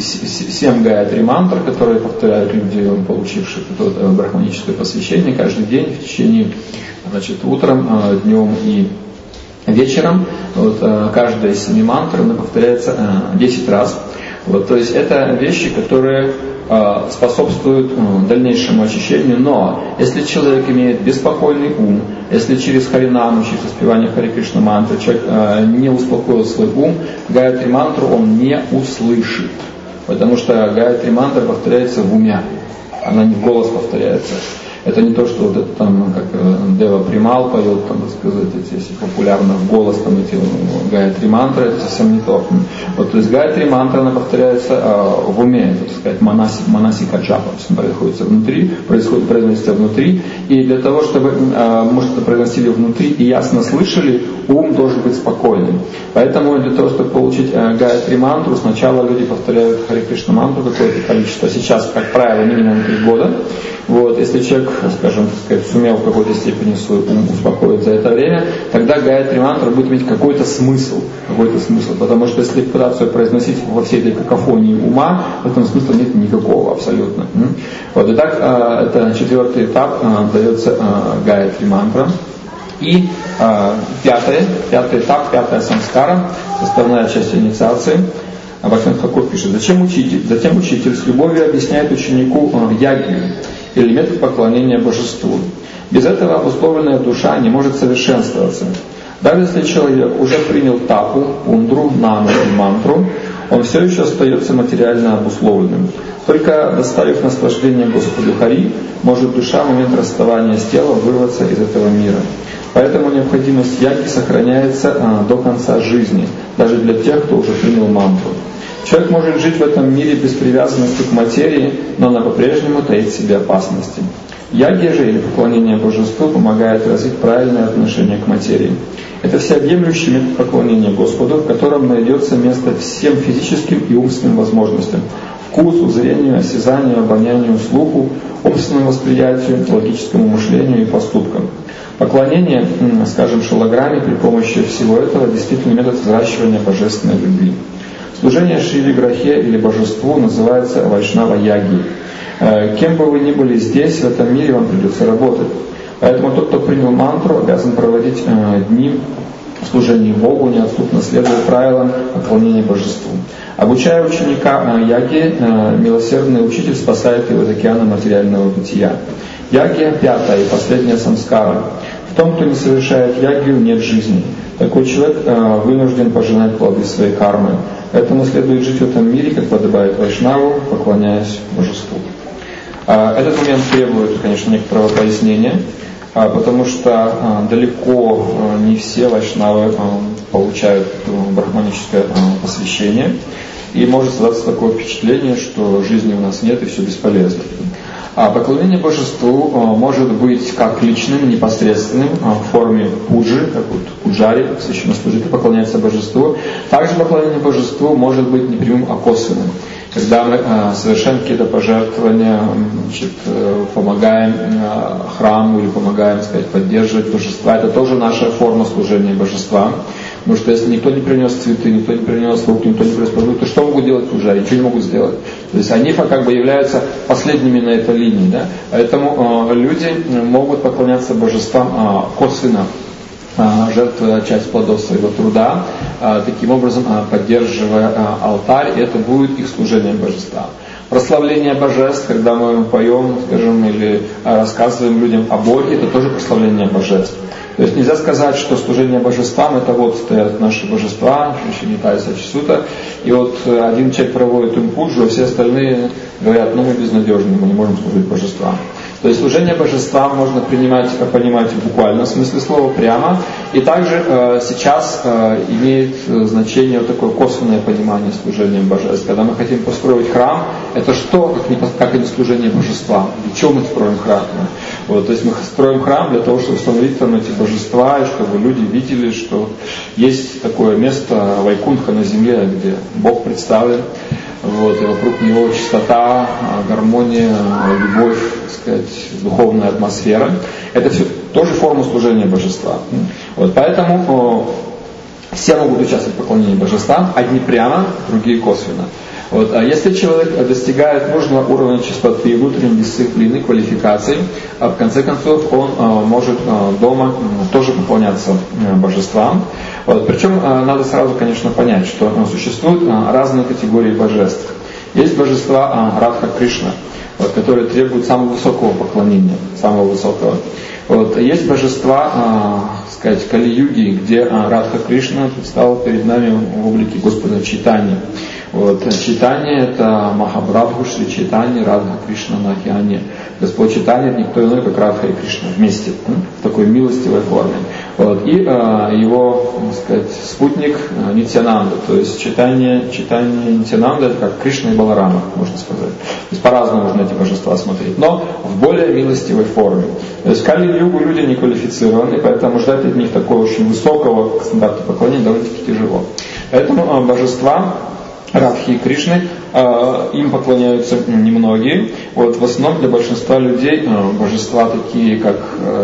7 Гайатри мантр, которые повторяют люди, получившие брахманическое посвящение каждый день в течение, утром, днем и вечером. Вот, каждая из 7 мантр повторяется 10 раз. Вот, то есть это вещи, которые способствуют дальнейшему очищению, но если человек имеет беспокойный ум, если через харинаму, через воспевание Хари Кришна мантры человек не успокоил свой ум, Гайатри мантру он не услышит, потому что Гайатри мантра повторяется в уме, она не в голос повторяется. Это не то, что вот это там, как Дева Примал поет, там, так сказать, эти популярно в голос, там, эти Гайатри мантры, это совсем не то. Вот, то есть Гайатри мантра, она повторяется в уме, так сказать, манасика джапа, произносится внутри, и для того, чтобы, может, это произносили внутри и ясно слышали, ум должен быть спокойным. Поэтому для того, чтобы получить Гайатри мантру, сначала люди повторяют Хари Кришна мантру какое-то количество, сейчас, как правило, минимум 3 года. Вот, если человек, скажем, так сказать, сумел в какой-то степени свой ум успокоить за это время, тогда Гайатри мантра будет иметь какой-то смысл, потому что если пытаться ее произносить во всей этой какофонии ума, в этом смысла нет никакого абсолютно. Вот, итак, это 4-й этап, дается Гайатри мантра. И 5-й этап, 5-я самскара, составная часть инициации. Бхактивинода Тхакур пишет: затем учитель с любовью объясняет ученику ягью, или метод поклонения божеству. Без этого обусловленная душа не может совершенствоваться. Даже если человек уже принял тапу, пундру, наму и мантру, он все еще остается материально обусловленным. Только доставив наслаждение Господу Хари, может душа в момент расставания с телом вырваться из этого мира. Поэтому необходимость яги сохраняется до конца жизни, даже для тех, кто уже принял мантру. Человек может жить в этом мире без привязанности к материи, но она по-прежнему таит в себе опасности. Ягья же, или поклонение божеству, помогает развить правильное отношение к материи. Это всеобъемлющий метод поклонения Господу, в котором найдется место всем физическим и умственным возможностям: вкусу, зрению, осязанию, обонянию, слуху, умственному восприятию, логическому мышлению и поступкам. Поклонение, скажем, шалаграме при помощи всего этого действительно метод взращивания божественной любви. Служение Шри Виграхе или божеству называется вайшнава яги. Кем бы вы ни были здесь, в этом мире вам придется работать. Поэтому тот, кто принял мантру, обязан проводить дни в служении Богу, неотступно следуя правилам поклонения божеству. Обучая ученика яги, милосердный учитель спасает его из океана материального бытия. Ягья, 5-я и последняя самскара. В том, кто не совершает ягью, нет жизни. Такой человек вынужден пожинать плоды своей кармы. Поэтому следует жить в этом мире, как подобает вайшнаву, поклоняясь божеству. Этот момент требует, конечно, некоторого пояснения, потому что далеко не все вайшнавы получают брахманическое посвящение. И может создаться такое впечатление, что жизни у нас нет и все бесполезно. А поклонение божеству может быть как личным, непосредственным, в форме пуджи, как вот пуджари, священнослужитель поклоняется божеству. Также поклонение божеству может быть не прямым, а косвенным. Когда мы совершаем какие-то пожертвования, значит, помогаем храму или помогаем, так сказать, поддерживать божества, это тоже наша форма служения божествам. Потому что если никто не принес цветы, никто не принес фрукты, никто не принес продукты, что могут делать пуджари? Ничего не могут сделать. То есть они как бы являются последними на этой линии. Да? Поэтому люди могут поклоняться божествам косвенно, жертвуя часть плодов своего труда, таким образом поддерживая алтарь, и это будет их служением божествам. Прославление божеств, когда мы поем, скажем, или рассказываем людям о Боге, это тоже прославление божеств. То есть нельзя сказать, что служение божествам, это вот стоят наши божества, Шри-Нитая Сачисута, и вот один человек проводит им пуджу, а все остальные говорят, мы безнадежны, мы не можем служить божествам. То есть служение божествам можно понимать в буквальном смысле слова, прямо. И также сейчас имеет значение вот такое косвенное понимание служения божеств. Когда мы хотим построить храм, это что, как и не служение божествам? Для чего мы строим храм? Вот, то есть мы строим храм для того, чтобы установить там эти божества, и чтобы люди видели, что есть такое место Вайкунтха на земле, где Бог представлен. Вот, и вокруг него чистота, гармония, любовь, так сказать, духовная атмосфера. Это все тоже форма служения божества. Вот, поэтому все могут участвовать в поклонении божествам, одни прямо, другие косвенно. Вот, а если человек достигает нужного уровня чистоты, внутренней дисциплины, квалификации, в конце концов он может дома тоже поклоняться божествам. Вот, причем надо сразу, конечно, понять, что существуют разные категории божеств. Есть божества Радха Кришна, вот, которые требуют самого высокого поклонения, самого высокого. Вот, есть божества, сказать, Кали-юги, где Радха Кришна предстал перед нами в облике Господа Чайтаньи. Вот, Чайтанья — это Махапрабху, Шри Чайтанья, Радха Кришна на океане. Господь Чайтанья — никто иной, как Радха и Кришна вместе, в такой милостивой форме. Вот, и его, так сказать, спутник Нитьянанда, то есть Чайтанья Нитьянанда — это как Кришна и Баларама, можно сказать. То есть по-разному можно эти божества смотреть, но в более милостивой форме. То есть в Кали-югу люди не квалифицированы, поэтому ждать от них такого очень высокого стандарта поклонения довольно-таки тяжело. Поэтому божества Радхи и Кришны, им поклоняются немногие. Вот, в основном для большинства людей божества такие, как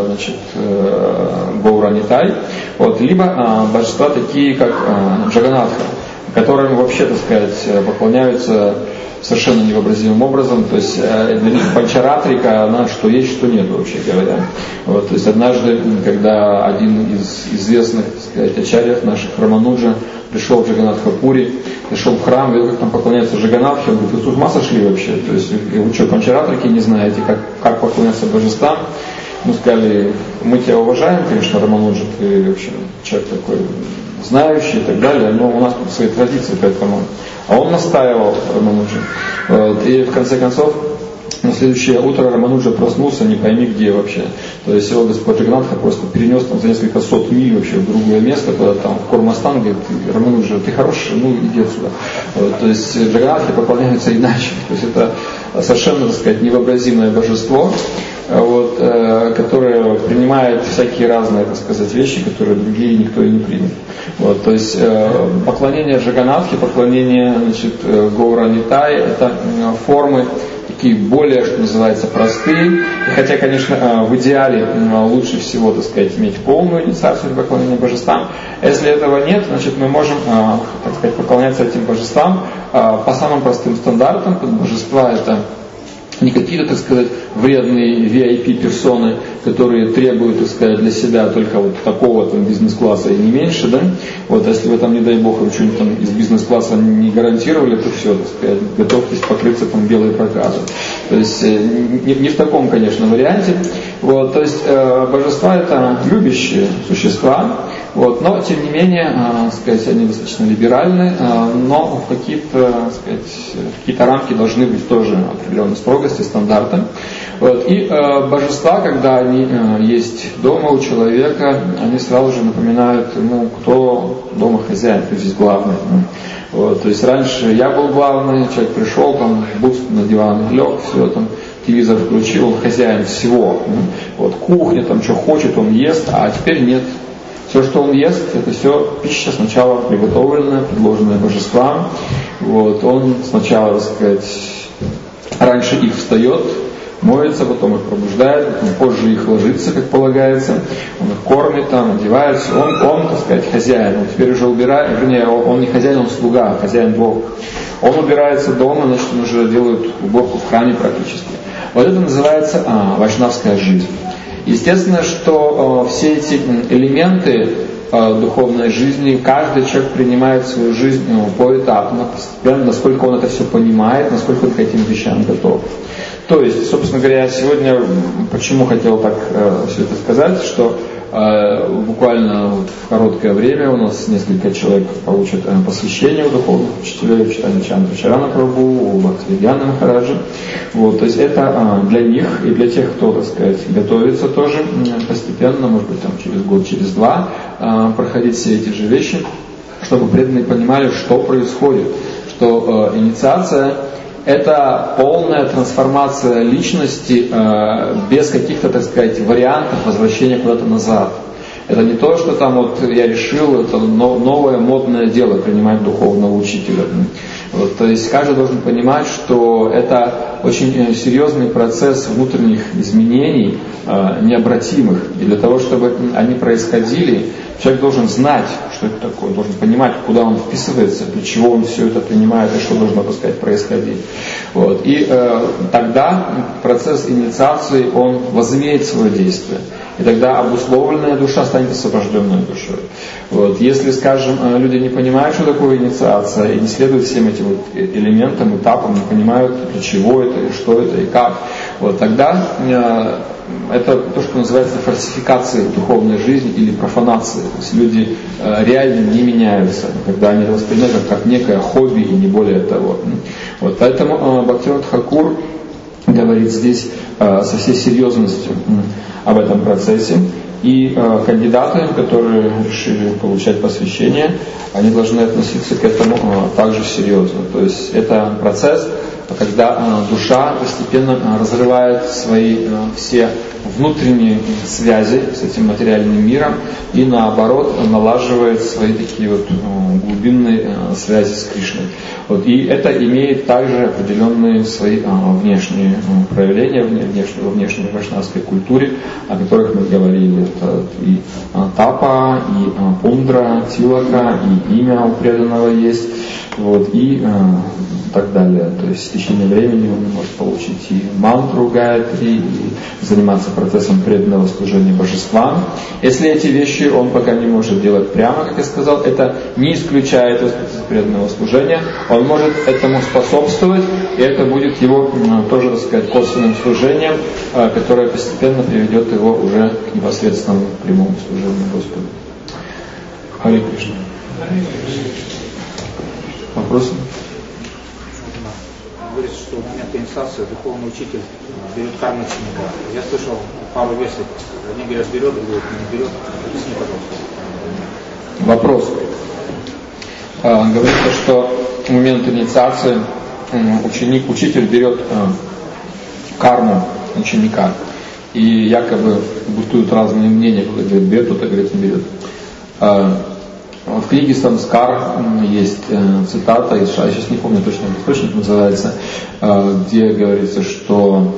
Гаура-Нитай, вот, либо божества такие, как Джаганатха, которым вообще, так сказать, поклоняются совершенно невообразимым образом. То есть для них панчаратрика, она что есть, что нет, вообще говоря. Вот, то есть однажды, когда один из известных, так сказать, ачарьев наших, Рамануджа, пришел в Джаганатха-пури, пришел в храм, видел, как там поклоняются Джаганатхе, он говорит, вы с ума сошли вообще? То есть вы что, панчаратрики не знаете, как поклоняться божествам? Мы сказали, мы тебя уважаем, конечно, Рамануджа, ты вообще человек такой знающий и так далее, но у нас тут свои традиции, поэтому... А он настаивал, Рамануджа. Вот, и в конце концов, на следующее утро Рамануджа проснулся, не пойми где вообще. То есть его Господь Джаганатха просто перенес там за несколько сот миль вообще в другое место, куда там в Курмастан, говорит, Рамануджа, ты хороший, ну иди отсюда. Вот, то есть Джаганатхи поклоняются иначе. То есть это совершенно, так сказать, невообразимое божество, вот, которое принимает всякие разные, так сказать, вещи, которые другие никто и не примет. Вот, то есть поклонение Джаганатхи, поклонение, значит, Гаура-Нитай, это формы такие более, что называется, простые. И хотя, конечно, в идеале лучше всего, так сказать, иметь полную инициацию поклонения божествам. Если этого нет, значит, мы можем, так сказать, поклоняться этим божествам по самым простым стандартам. Божества — это не какие-то, так сказать, вредные VIP-персоны, которые требуют, так сказать, для себя только вот такого там бизнес-класса и не меньше, да? Вот, если вы там, не дай бог, вы что-нибудь там из бизнес-класса не гарантировали, то все, так сказать, готовьтесь покрыться там белой проказой. То есть не в таком, конечно, варианте. Вот, то есть божества — это любящие существа, вот, но тем не менее, сказать, они достаточно либеральны, но в какие-то рамки должны быть тоже определенной строгости, стандарты. Вот, и божества, когда они есть дома у человека, они сразу же напоминают ему, кто дома хозяин, кто здесь главный. Вот, то есть раньше я был главный, человек пришел, там, буст на диван лег, все, там, телевизор включил, он хозяин всего. Вот, кухня, там, что хочет, он ест, а теперь нет. Все, что он ест, это все пища сначала приготовленная, предложенная божествам. Вот, он сначала, так сказать, раньше их встает, моется, потом их пробуждает, потом позже их ложится, как полагается, он их кормит, там, одевается, он, так сказать, хозяин, он теперь уже убирает, вернее, он не хозяин, он слуга, хозяин Бог. Он убирается дома, значит, он уже делает уборку в храме практически. Вот это называется вайшнавская жизнь. Естественно, что все эти элементы духовной жизни, каждый человек принимает свою жизнь поэтапно, постепенно, насколько он это все понимает, насколько он к этим вещам готов. То есть, собственно говоря, сегодня, почему хотел так все это сказать, что буквально в короткое время у нас несколько человек получат посвящение у духовных учителей, у Чайтаньи Чаритамриту Прабху, у Бхактивинода Махараджа. Вот, то есть это для них и для тех, кто, так сказать, готовится тоже постепенно, может быть, там, через год, через два, проходить все эти же вещи, чтобы преданные понимали, что происходит, что инициация — это полная трансформация личности без каких-то, так сказать, вариантов возвращения куда-то назад. Это не то, что там вот я решил, это новое модное дело принимать духовного учителя. Вот, то есть каждый должен понимать, что это очень серьезный процесс внутренних изменений, необратимых. И для того, чтобы они происходили, человек должен знать, что это такое, должен понимать, куда он вписывается, для чего он все это принимает и что должно, так сказать, происходить. Вот. И тогда процесс инициации, он возымеет свое действие. И тогда обусловленная душа станет освобожденной душой. Вот. Если, скажем, люди не понимают, что такое инициация, и не следуют всем этим вот элементам, этапам, не понимают, для чего это, и что это, и как, вот, тогда это то, что называется фальсификацией духовной жизни или профанацией. То есть люди реально не меняются, когда они это воспринимают как некое хобби и не более того. Вот. Поэтому Бхактивинода Тхакур говорит здесь со всей серьезностью об этом процессе. И кандидаты, которые решили получать посвящение, они должны относиться к этому также серьезно. То есть это процесс, когда душа постепенно разрывает свои все внутренние связи с этим материальным миром и наоборот налаживает свои такие вот глубинные связи с Кришной. Вот. И это имеет также определенные свои внешние проявления во внешней вайшнавской культуре, о которых мы говорили. Это и тапа, и пундра, тилака, и имя у преданного есть, вот, и так далее. То есть в течение времени он может получить и мантру гайатри, и заниматься процессом преданного служения божествам. Если эти вещи он пока не может делать прямо, как я сказал, это не исключает из процесса преданного служения. Он может этому способствовать, и это будет его тоже, так сказать, косвенным служением, которое постепенно приведет его уже к непосредственному прямому служению Господу. Харе Кришна. Вопросы?
Говорится, что в момент инициации духовный учитель берет карму ученика. Я слышал пару версий. Одни говорят, берет, другие не берет. Объясни, пожалуйста.
Вопрос. Говорится, что в момент инициации учитель берет карму ученика. И якобы бытуют разные мнения, кто-то говорит, берет, кто-то говорит, не берет. В книге «Самскар» есть цитата, я сейчас не помню точно, источник называется, где говорится, что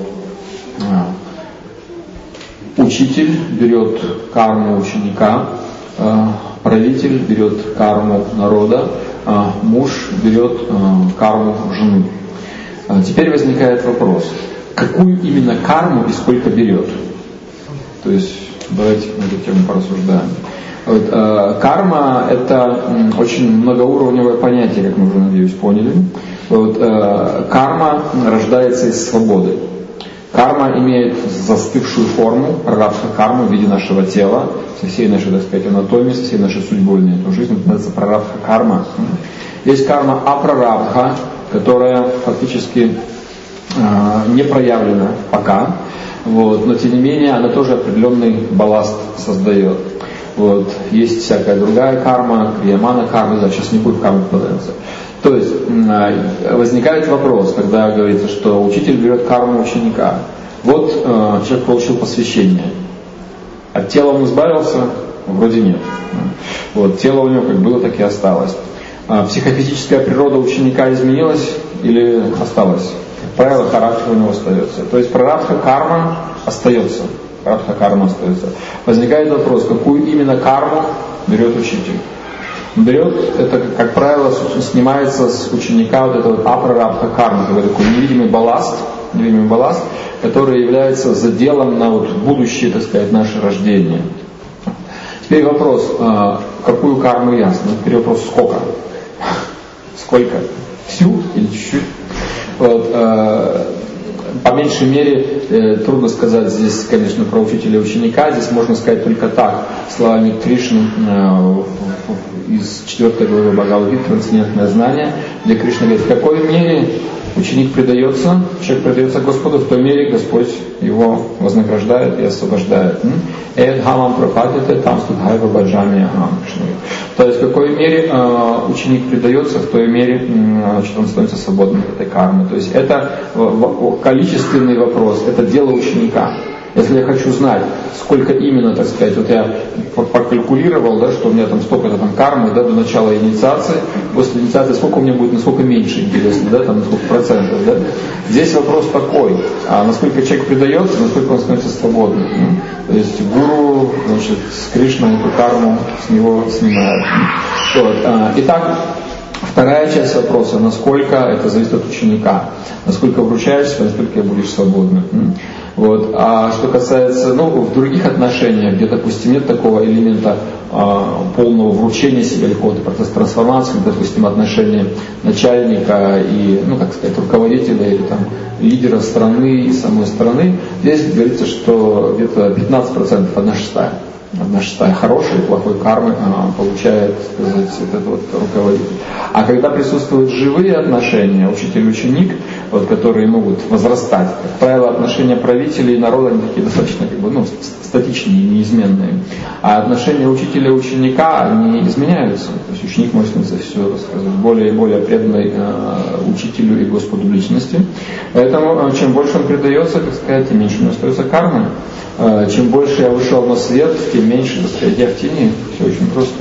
учитель берет карму ученика, правитель берет карму народа, муж берет карму жены. Теперь возникает вопрос, какую именно карму и сколько берет? То есть давайте на эту тему порассуждаем. Вот, карма — это очень многоуровневое понятие, как мы уже, надеюсь, поняли. Вот, карма рождается из свободы. Карма имеет застывшую форму, прарабдха карма в виде нашего тела, со всей нашей, так сказать, анатомией, со всей нашей судьбой на эту жизнь, это называется прарабдха карма. Есть карма апрарабдха, которая фактически не проявлена пока, вот, но тем не менее она тоже определенный балласт создает. Вот. Есть всякая другая карма, криямана карма, да, сейчас не будет кармы вкладываться. То есть возникает вопрос, когда говорится, что учитель берет карму ученика. Вот человек получил посвящение. От тела он избавился, Вроде нет. Вот, тело у него как было, так и осталось. Психофизическая природа ученика изменилась или осталась? Как правило, характер у него остается. То есть прарабдха карма остается. Возникает вопрос, какую именно карму берет учитель? Берет, это, как правило, снимается с ученика вот эта вот апрарабдха карма, такой невидимый балласт, который является заделом на вот будущее, так сказать, наше рождение. Теперь вопрос, какую карму ясно? Теперь вопрос, сколько? Сколько? Всю или чуть-чуть? Вот, по меньшей мере, трудно сказать здесь, конечно, про учителя и ученика. Здесь можно сказать только так, словами Кришны из 4 главы Бхагавад-гиты «Трансцендентное знание», где Кришна говорит, в какой мере ученик предается, человек предается Господу, в той мере Господь его вознаграждает и освобождает. Эдхамам пропадете, там студхайва баджами ахам. То есть в какой мере ученик предается, в той мере он становится свободным от этой кармы. То есть это количественный вопрос, это дело ученика. Если я хочу знать, сколько именно, так сказать, вот я покалькулировал, да, что у меня там столько-то там кармы, да, до начала инициации, после инициации сколько у меня будет, насколько меньше, интересно, да, там, на сколько процентов, да. Здесь вопрос такой, насколько человек предается, насколько он становится свободным. То есть гуру, значит, с Кришной эту карму с него снимает. Вот. Итак, вторая часть вопроса, насколько это зависит от ученика. Насколько вручаешься, насколько будешь свободным. Вот. А что касается, в других отношениях, где, допустим, нет такого элемента полного вручения себя или какого-то процесса трансформации, допустим, отношения начальника и, как сказать, руководителя или там лидера страны и самой страны, здесь говорится, что где-то 15%, 1/6 хорошей и плохой кармы получает, так сказать, этот вот руководитель. А когда присутствуют живые отношения, учитель-ученик, вот, которые могут возрастать, как правило, отношения правителей и народа, они такие достаточно статичные, неизменные. А отношения учителя и ученика, они изменяются. То есть ученик может становиться все, сказать, более и более преданной учителю и Господу личности. Поэтому чем больше он предается, так сказать, тем меньше у него остается кармы. Чем больше я вышел на свет, тем меньше, так сказать, я в тени. Все очень просто.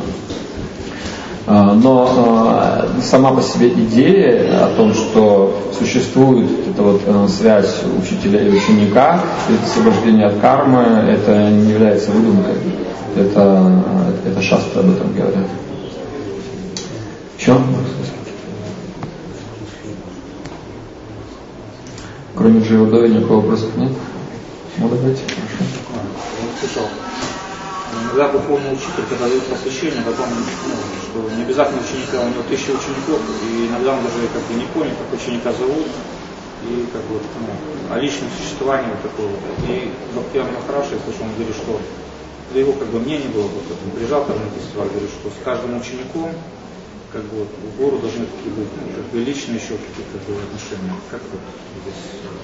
Но сама по себе идея о том, что существует эта вот связь учителя и ученика, это освобождение от кармы, это не является выдумкой. Это шастры об этом говорят. Еще? Кроме Дживадои никакого вопросов нет? Давайте, хорошо.
Слышал. Иногда духовный учитель, когда дает просвещение, потом, что не обязательно ученика, у него 1000 учеников, и иногда он даже как бы не понял, как ученика зовут, и как бы, о личном существовании вот такого. И Бхактивинода Махарадж, я слышал, он говорит, что для его как бы мнение было, он приезжал ко мне на фестиваль, говорит, что с каждым учеником как бы у гуру должны такие быть, как бы личные еще какие-то отношения. Как вот здесь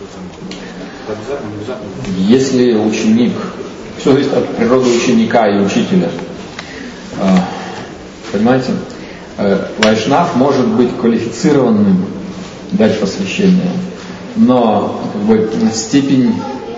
обязательно?
Если ученик, все зависит от природы ученика и учителя. Понимаете? Вайшнав может быть квалифицированным дать посвящение, но как бы степень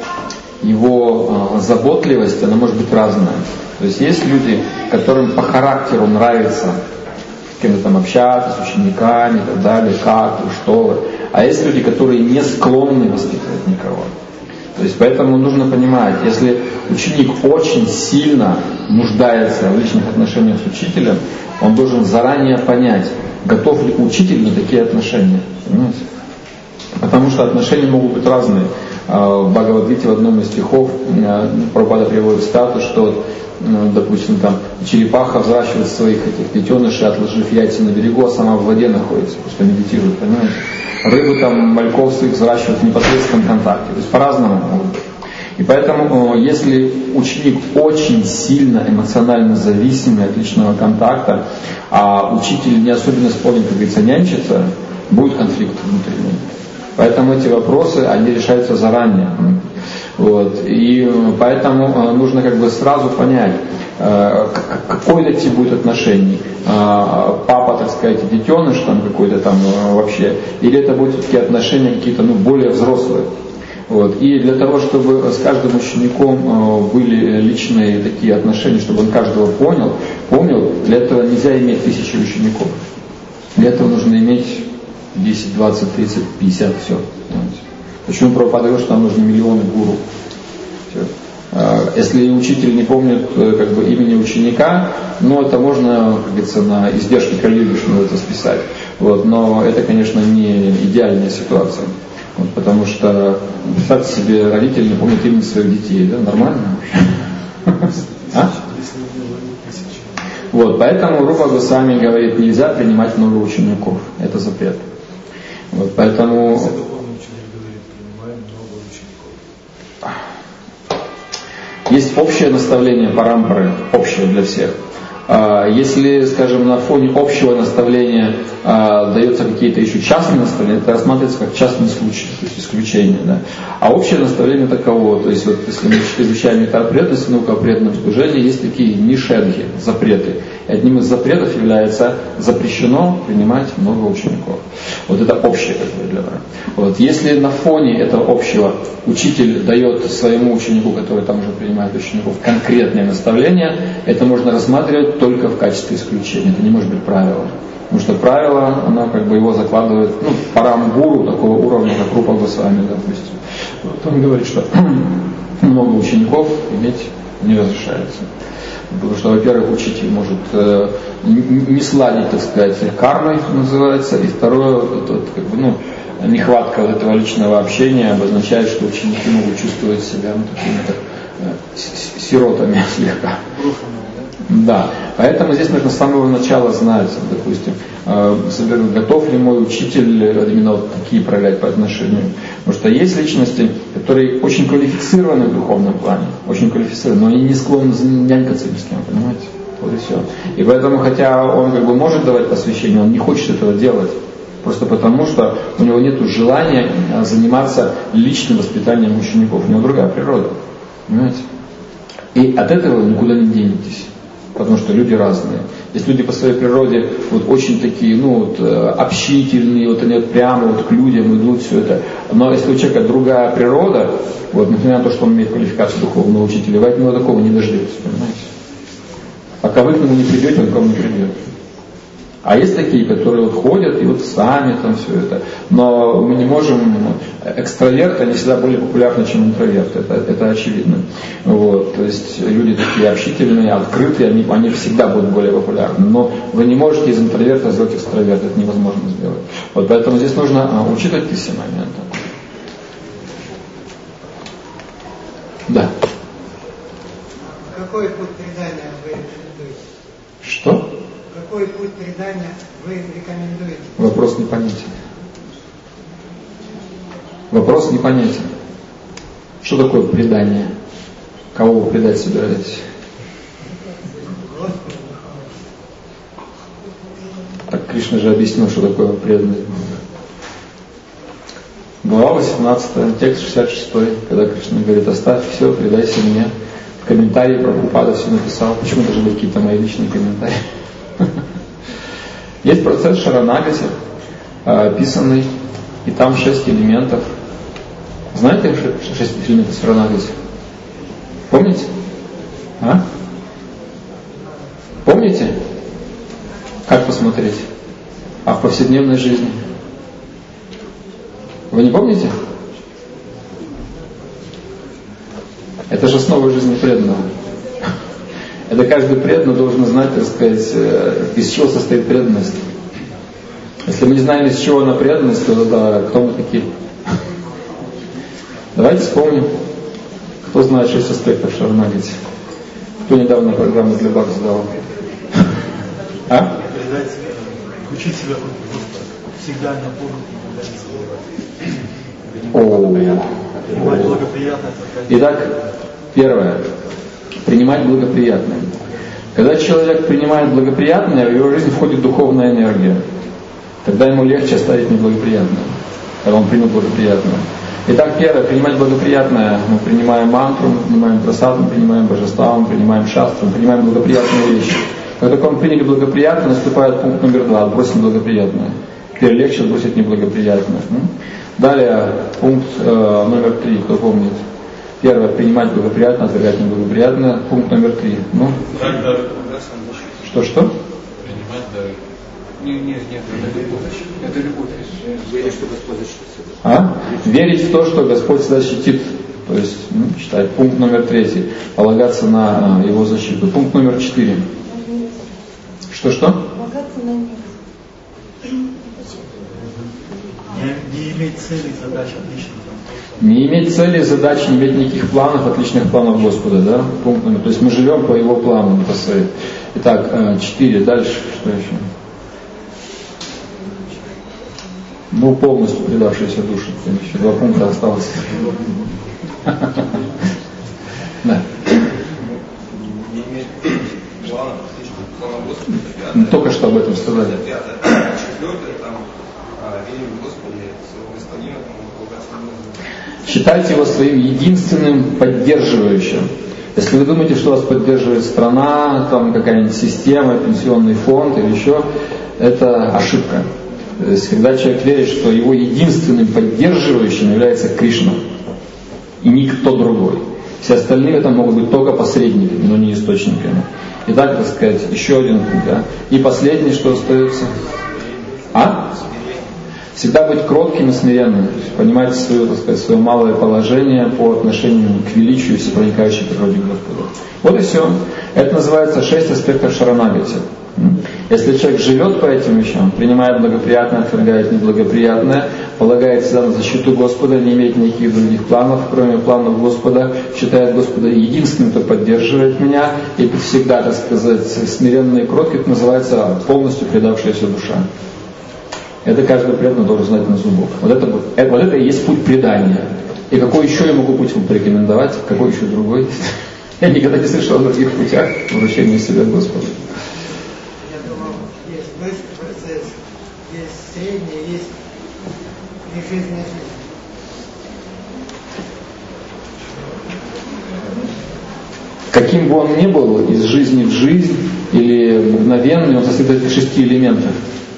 его заботливости, она может быть разная. То есть есть люди, которым по характеру нравится с кем-то там общаться, с учениками и так далее, как вы, что вы. А есть люди, которые не склонны воспитывать никого. То есть поэтому нужно понимать, если ученик очень сильно нуждается в личных отношениях с учителем, он должен заранее понять, готов ли учитель на такие отношения. Понимаете? Потому что отношения могут быть разные. В Бхагавад-гите в одном из стихов Прабхупада приводит цитату, что, допустим, там черепаха взращивает своих этих детенышей, отложив яйца на берегу, а сама в воде находится, просто медитирует, понимаете? Рыбы там, мальков своих взращивают в непосредственном контакте. То есть по-разному могут быть. И поэтому, если ученик очень сильно эмоционально зависимый от личного контакта, а учитель не особенно склонен, как говорится, нянчиться, будет конфликт внутренний. Поэтому эти вопросы, они решаются заранее. Вот. И поэтому нужно как бы сразу понять, какой это тип будет отношений. Папа, так сказать, детеныш там какой-то там вообще, или это будут все-таки отношения какие-то более взрослые. Вот. И для того, чтобы с каждым учеником были личные такие отношения, чтобы он каждого помнил, для этого нельзя иметь 1000 учеников. Для этого нужно иметь 10, 20, 30, 50, все. Почему Прабхупада говорит, что нам нужны миллионы гуру? Все. Если учитель не помнит имени ученика, это можно, как говорится, на издержки Кали-юги, что это списать. Вот. Но это, конечно, не идеальная ситуация. Вот, потому что, представьте себе, родители не помнят имени своих детей, да? Нормально? Вот, поэтому Рупа Госвами говорит, нельзя принимать много учеников. Это запрет. Вот, поэтому... Есть общее наставление парампары, общее для всех. Если, скажем, на фоне общего наставления даются какие-то еще частные наставления, это рассматривается как частный случай, то есть исключение. Да? А общее наставление таково, то есть вот, если мы изучаем нектар преданности, наука о преданном служении, есть такие нишедхи, запреты. И одним из запретов является запрещено принимать много учеников. Вот это общее для нас. Вот. Если на фоне этого общего учитель дает своему ученику, который там уже принимает учеников, конкретное наставление, это можно рассматривать только в качестве исключения. Это не может быть правилом. Потому что правило, оно его закладывает, парам-гуру такого уровня, как Рупа Госвами, допустим. Вот он говорит, что много учеников иметь не разрешается. Потому что, во-первых, учитель может не сладить, так сказать, кармой, называется, и второе, нехватка этого личного общения обозначает, что ученики могут чувствовать себя такими сиротами слегка. Да, поэтому здесь нужно с самого начала знать, допустим, готов ли мой учитель именно вот такие проявлять по отношению. Потому что есть личности, которые очень квалифицированы в духовном плане, очень квалифицированы, но они не склонны нянькаться ни с кем, понимаете? Вот и все. И поэтому, хотя он может давать посвящение, он не хочет этого делать. Просто потому, что у него нет желания заниматься личным воспитанием учеников. У него другая природа. Понимаете? И от этого никуда не денетесь. Потому что люди разные. Есть люди по своей природе очень такие, общительные, они прямо к людям идут, все это. Но если у человека другая природа, несмотря на то, что он имеет квалификацию духовного учителя, вы от него такого не дождетесь, понимаете? Пока вы к нему не придете, он к вам не придет. А есть такие, которые ходят и сами там все это. Но мы не можем... Экстраверты, они всегда более популярны, чем интроверты. Это очевидно. Вот. То есть люди такие общительные, открытые, они всегда будут более популярны. Но вы не можете из интроверта сделать экстраверта. Это невозможно сделать. Вот поэтому здесь нужно учитывать все моменты. Да.
Какой путь предания вы рекомендуете?
Что?
Какой путь предания вы рекомендуете?
Вопрос непонятен. Вопрос непонятен. Что такое предание? Кого вы предать собираетесь? Так Кришна же объяснил, что такое преданность. Глава 18, текст 66, когда Кришна говорит: оставь все, предайся мне. В комментарии Прабхупада все написал. Почему должны быть какие-то мои личные комментарии? Есть процесс шаранагати, описанный, и там 6 элементов. Знаете 6 элементов шаранагати? Помните? Помните? Как посмотреть? А в повседневной жизни? Вы не помните? Это же основа жизни преданного. Это каждый преданный должен знать, так сказать, из чего состоит преданность. Если мы не знаем, из чего она преданность, то тогда кто мы такие? Давайте вспомним, кто знает 6 аспектов шаранагати. Кто недавно программу для Бхакти сдавал?
Учить себя всегда напомнить. Принимать благоприятное. Итак,
первое. Принимать благоприятное. Когда человек принимает благоприятное, в его жизнь входит духовная энергия. Тогда ему легче оставить неблагоприятное, когда он примет благоприятное. Итак, первое, принимать благоприятное. Мы принимаем мантру, мы принимаем прасад, мы принимаем божества, мы принимаем шастру, мы принимаем благоприятные вещи. Как только мы приняли благоприятное, наступает пункт номер 2, отбросить неблагоприятное. Теперь легче отбросить неблагоприятное. Далее, пункт номер 3, кто помнит? Первое, принимать благоприятно, отвергать неблагоприятное. Пункт номер 3. Ну? Что?
Принимать дары. Нет, это любовь.
Верить, что Господь защитит.
Верить в то, что Господь защитит. То есть, читать. Пункт номер 3. Полагаться на Его защиту. Пункт номер 4. Что?
Полагаться на милость.
Не иметь цели, задач, отличных.
Не иметь цели, задач, не иметь никаких планов, отличных планов Господа, да? Пункт номер. То есть мы живем по Его плану, не по своей. Итак, 4. Дальше, что еще? Ну, полностью предавшиеся души. Еще 2 пункта осталось. Да.
Не иметь планов, отличных планов Господа.
Только что об этом сказали.
4, там, верим в Господе, своего господина,
Считайте его своим единственным поддерживающим. Если вы думаете, что вас поддерживает страна, там какая-нибудь система, пенсионный фонд или еще, это ошибка. То есть, когда человек верит, что его единственным поддерживающим является Кришна и никто другой. Все остальные это могут быть только посредниками, но не источниками. Итак, так сказать, еще один пункт. Да? И последний, что остается? Всегда быть кротким и смиренным. Понимать свое, так сказать, свое малое положение по отношению к величию и всепроникающей природе Господа. Вот и все. Это называется 6 аспектов шаранагати. Если человек живет по этим вещам, принимает благоприятное, отвергает неблагоприятное, полагает всегда на защиту Господа, не имеет никаких других планов, кроме планов Господа, считает Господа единственным, кто поддерживает меня, и всегда, так сказать, смиренный и кроткий, это называется полностью предавшаяся душа. Это каждый преданный должен знать на зубок. Вот это и есть путь предания. И какой еще я могу путь вам порекомендовать? Какой еще другой? Я никогда не слышал о других путях вручения себя Господу.
Я думал, есть быстрый процесс, есть средний, есть жизненная жизнь.
Каким бы он ни был, из жизни в жизнь или мгновенный, он состоит из этих 6 элементов.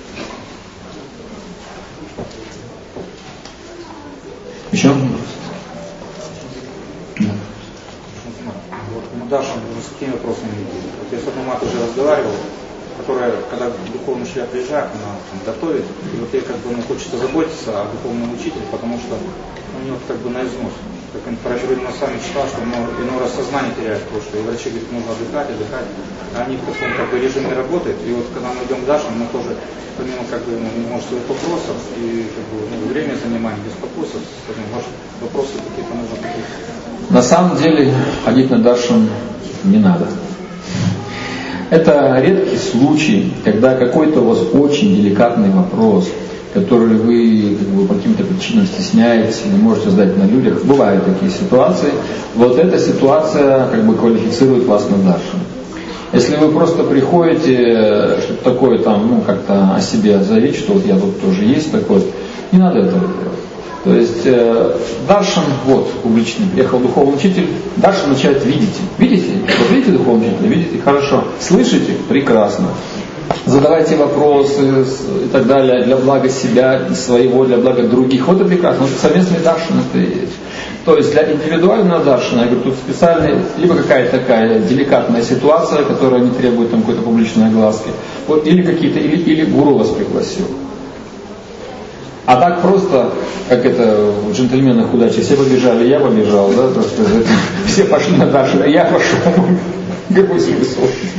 Еще?
Вот Даша с какими вопросами видели? Вот я с одной матой уже разговаривал, которая, когда духовный учитель приезжает, она готовит, и вот ей как бы хочется заботиться о духовном учителе, потому что у нее как бы на износ. Как инфрачервина сами читал, что иной раз сознание теряет прошлое, и врачи говорят, нужно отдыхать, а они в таком как бы режиме работают, и вот когда мы идем к Даше, мы тоже помимо как бы, может, своих вопросов и как бы, время занимания, беспокойства, скажем, ваши вопросы какие-то нужно какие-то.
На самом деле ходить на Даршан не надо. Это редкий случай, когда какой-то у вас очень деликатный вопрос, который вы как бы, по каким-то причинам стесняетесь, не можете задать на людях. Бывают такие ситуации. Вот эта ситуация как бы квалифицирует вас на Даршан. Если вы просто приходите, что-то такое там, как-то о себе заявить, что вот я тут тоже есть такой, не надо этого делать. То есть Даршан, вот публичный, приехал духовный учитель, Даршан начинает видеть. Видите? Вот видите духовного учителя? Видите? Хорошо. Слышите? Прекрасно. Задавайте вопросы и так далее для блага себя и своего, для блага других. Вот это прекрасно. Вот совместный Даршан это и есть. То есть для индивидуального даршана, я говорю, тут специальная, либо какая-то такая деликатная ситуация, которая не требует там какой-то публичной огласки, вот, или какие-то, или гуру вас пригласил. А так просто, как это в джентльменах удачи, все побежали, я побежал, да, просто все пошли на даршан, а я пошел. Какой смысл?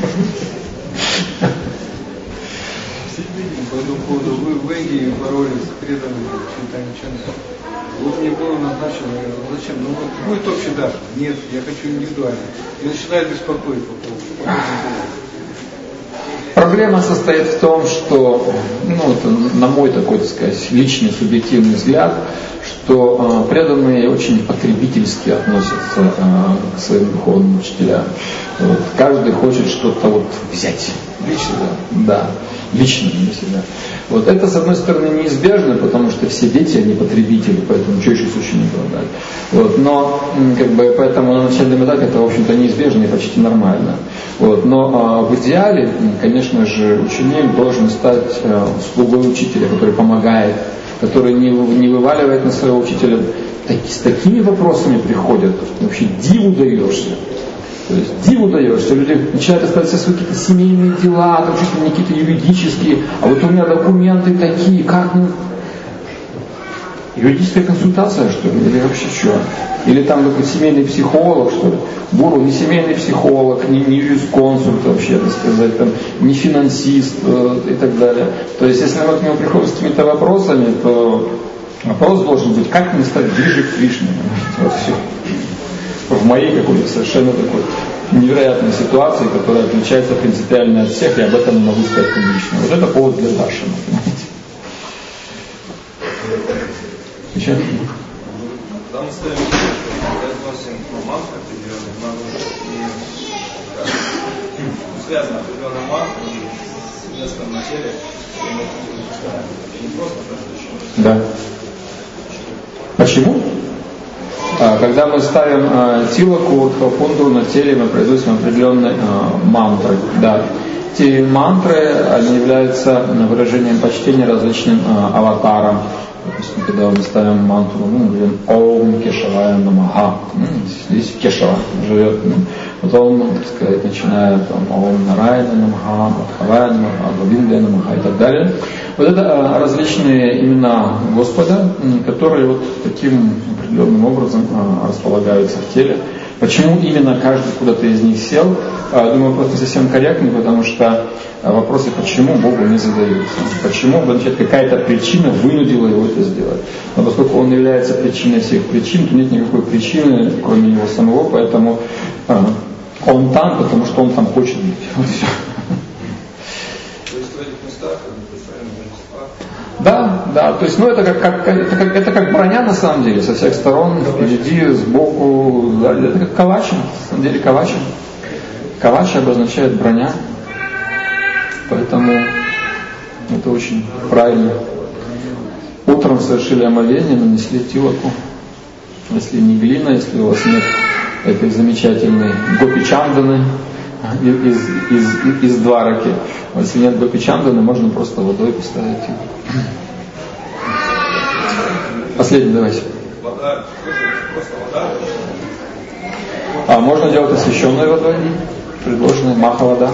По этому поводу вы в Индии боролись с преданными читанию. Вот мне было назначено, я говорю, зачем? Ну вот будет общий дар. Нет, я хочу индивидуально. И начинает беспокоить по поводу.
Проблема состоит в том, что, это на мой такой, так сказать, личный субъективный взгляд, что преданные очень потребительски относятся к своим духовным учителям. Вот, каждый хочет что-то вот взять.
Лично,
да. личным для себя. Вот это, с одной стороны, неизбежно, потому что все дети, они потребители, поэтому что еще с учеником дать. Вот, но поэтому на начальном этапе это, в общем-то, неизбежно и почти нормально. Вот, но в идеале, конечно же, ученик должен стать слугой учителя, который помогает, который не вываливает на своего учителя. С такими вопросами приходят, вообще диву даешься. То есть диву даешься, люди начинают искать все свои какие-то семейные дела, там чуть ли не какие-то юридические, а вот у меня документы такие, как юридическая консультация, что ли, или вообще что? Или там какой-то семейный психолог, что ли? Гуру не семейный психолог, не юрисконсульт вообще, так сказать, там, не финансист и так далее. То есть если мы к нему приходим с какими-то вопросами, то вопрос должен быть, как мне стать ближе к Кришне. Вот все. В моей какой-то совершенно такой невероятной ситуации, которая отличается принципиально от всех, я об этом не могу сказать публично. Вот это повод для Даршана, понимаете? Еще?
Когда мы ставим произносим мантры определенные, и связано определенная мантра с местом на теле, и не просто прочтение.
Да. Почему? Когда мы ставим тилаку, фунду на теле, мы произносим определенные мантры. Да. Эти мантры, они являются выражением почтения различным аватарам. Допустим, когда мы ставим мантру, мы говорим Ом Кешавая Намаха. Здесь Кешава живет. Потом, так сказать, начиная там Ом Нарайна Намаха, Мадхавая Намаха, Гавиндая Намаха и так далее. Вот это различные имена Господа, которые вот таким определенным образом располагаются в теле. Почему именно каждый куда-то из них сел, думаю, просто совсем корректный, потому что вопросы почему Богу не задаются. Почему, значит, какая-то причина вынудила его это сделать. Но поскольку он является причиной всех причин, то нет никакой причины, кроме него самого, поэтому он там, потому что он там хочет быть. Вот все.
То есть в этих местах
Да, то есть, это как броня на самом деле, со всех сторон, впереди, сбоку, да, это как кавачи, на самом деле кавачи. Кавачи обозначает броня, поэтому это очень правильно. Утром совершили омовение, нанесли тилаку. Если не глина, если у вас нет этой замечательной гопи-чанданы из двараки, если нет гопи-чанданы, можно просто водой поставить. Последний, давайте.
Вода, просто вода.
А можно делать освященной водой, предложенной маха-вода.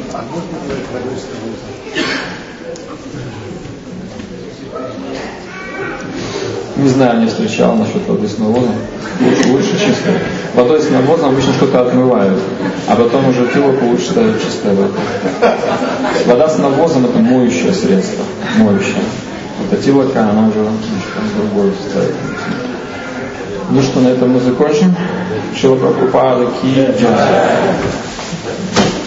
Не знаю, не встречал насчет воды с навозом. Лучше чистая. Водой с навозом обычно что-то отмывают, а потом уже тилаку лучше ставить чистая вода. Вода с навозом это моющее средство. Моющее. Вот тилака, она уже другое ставит. Ну что, на этом мы закончим. Шила Прабхупада ки джай.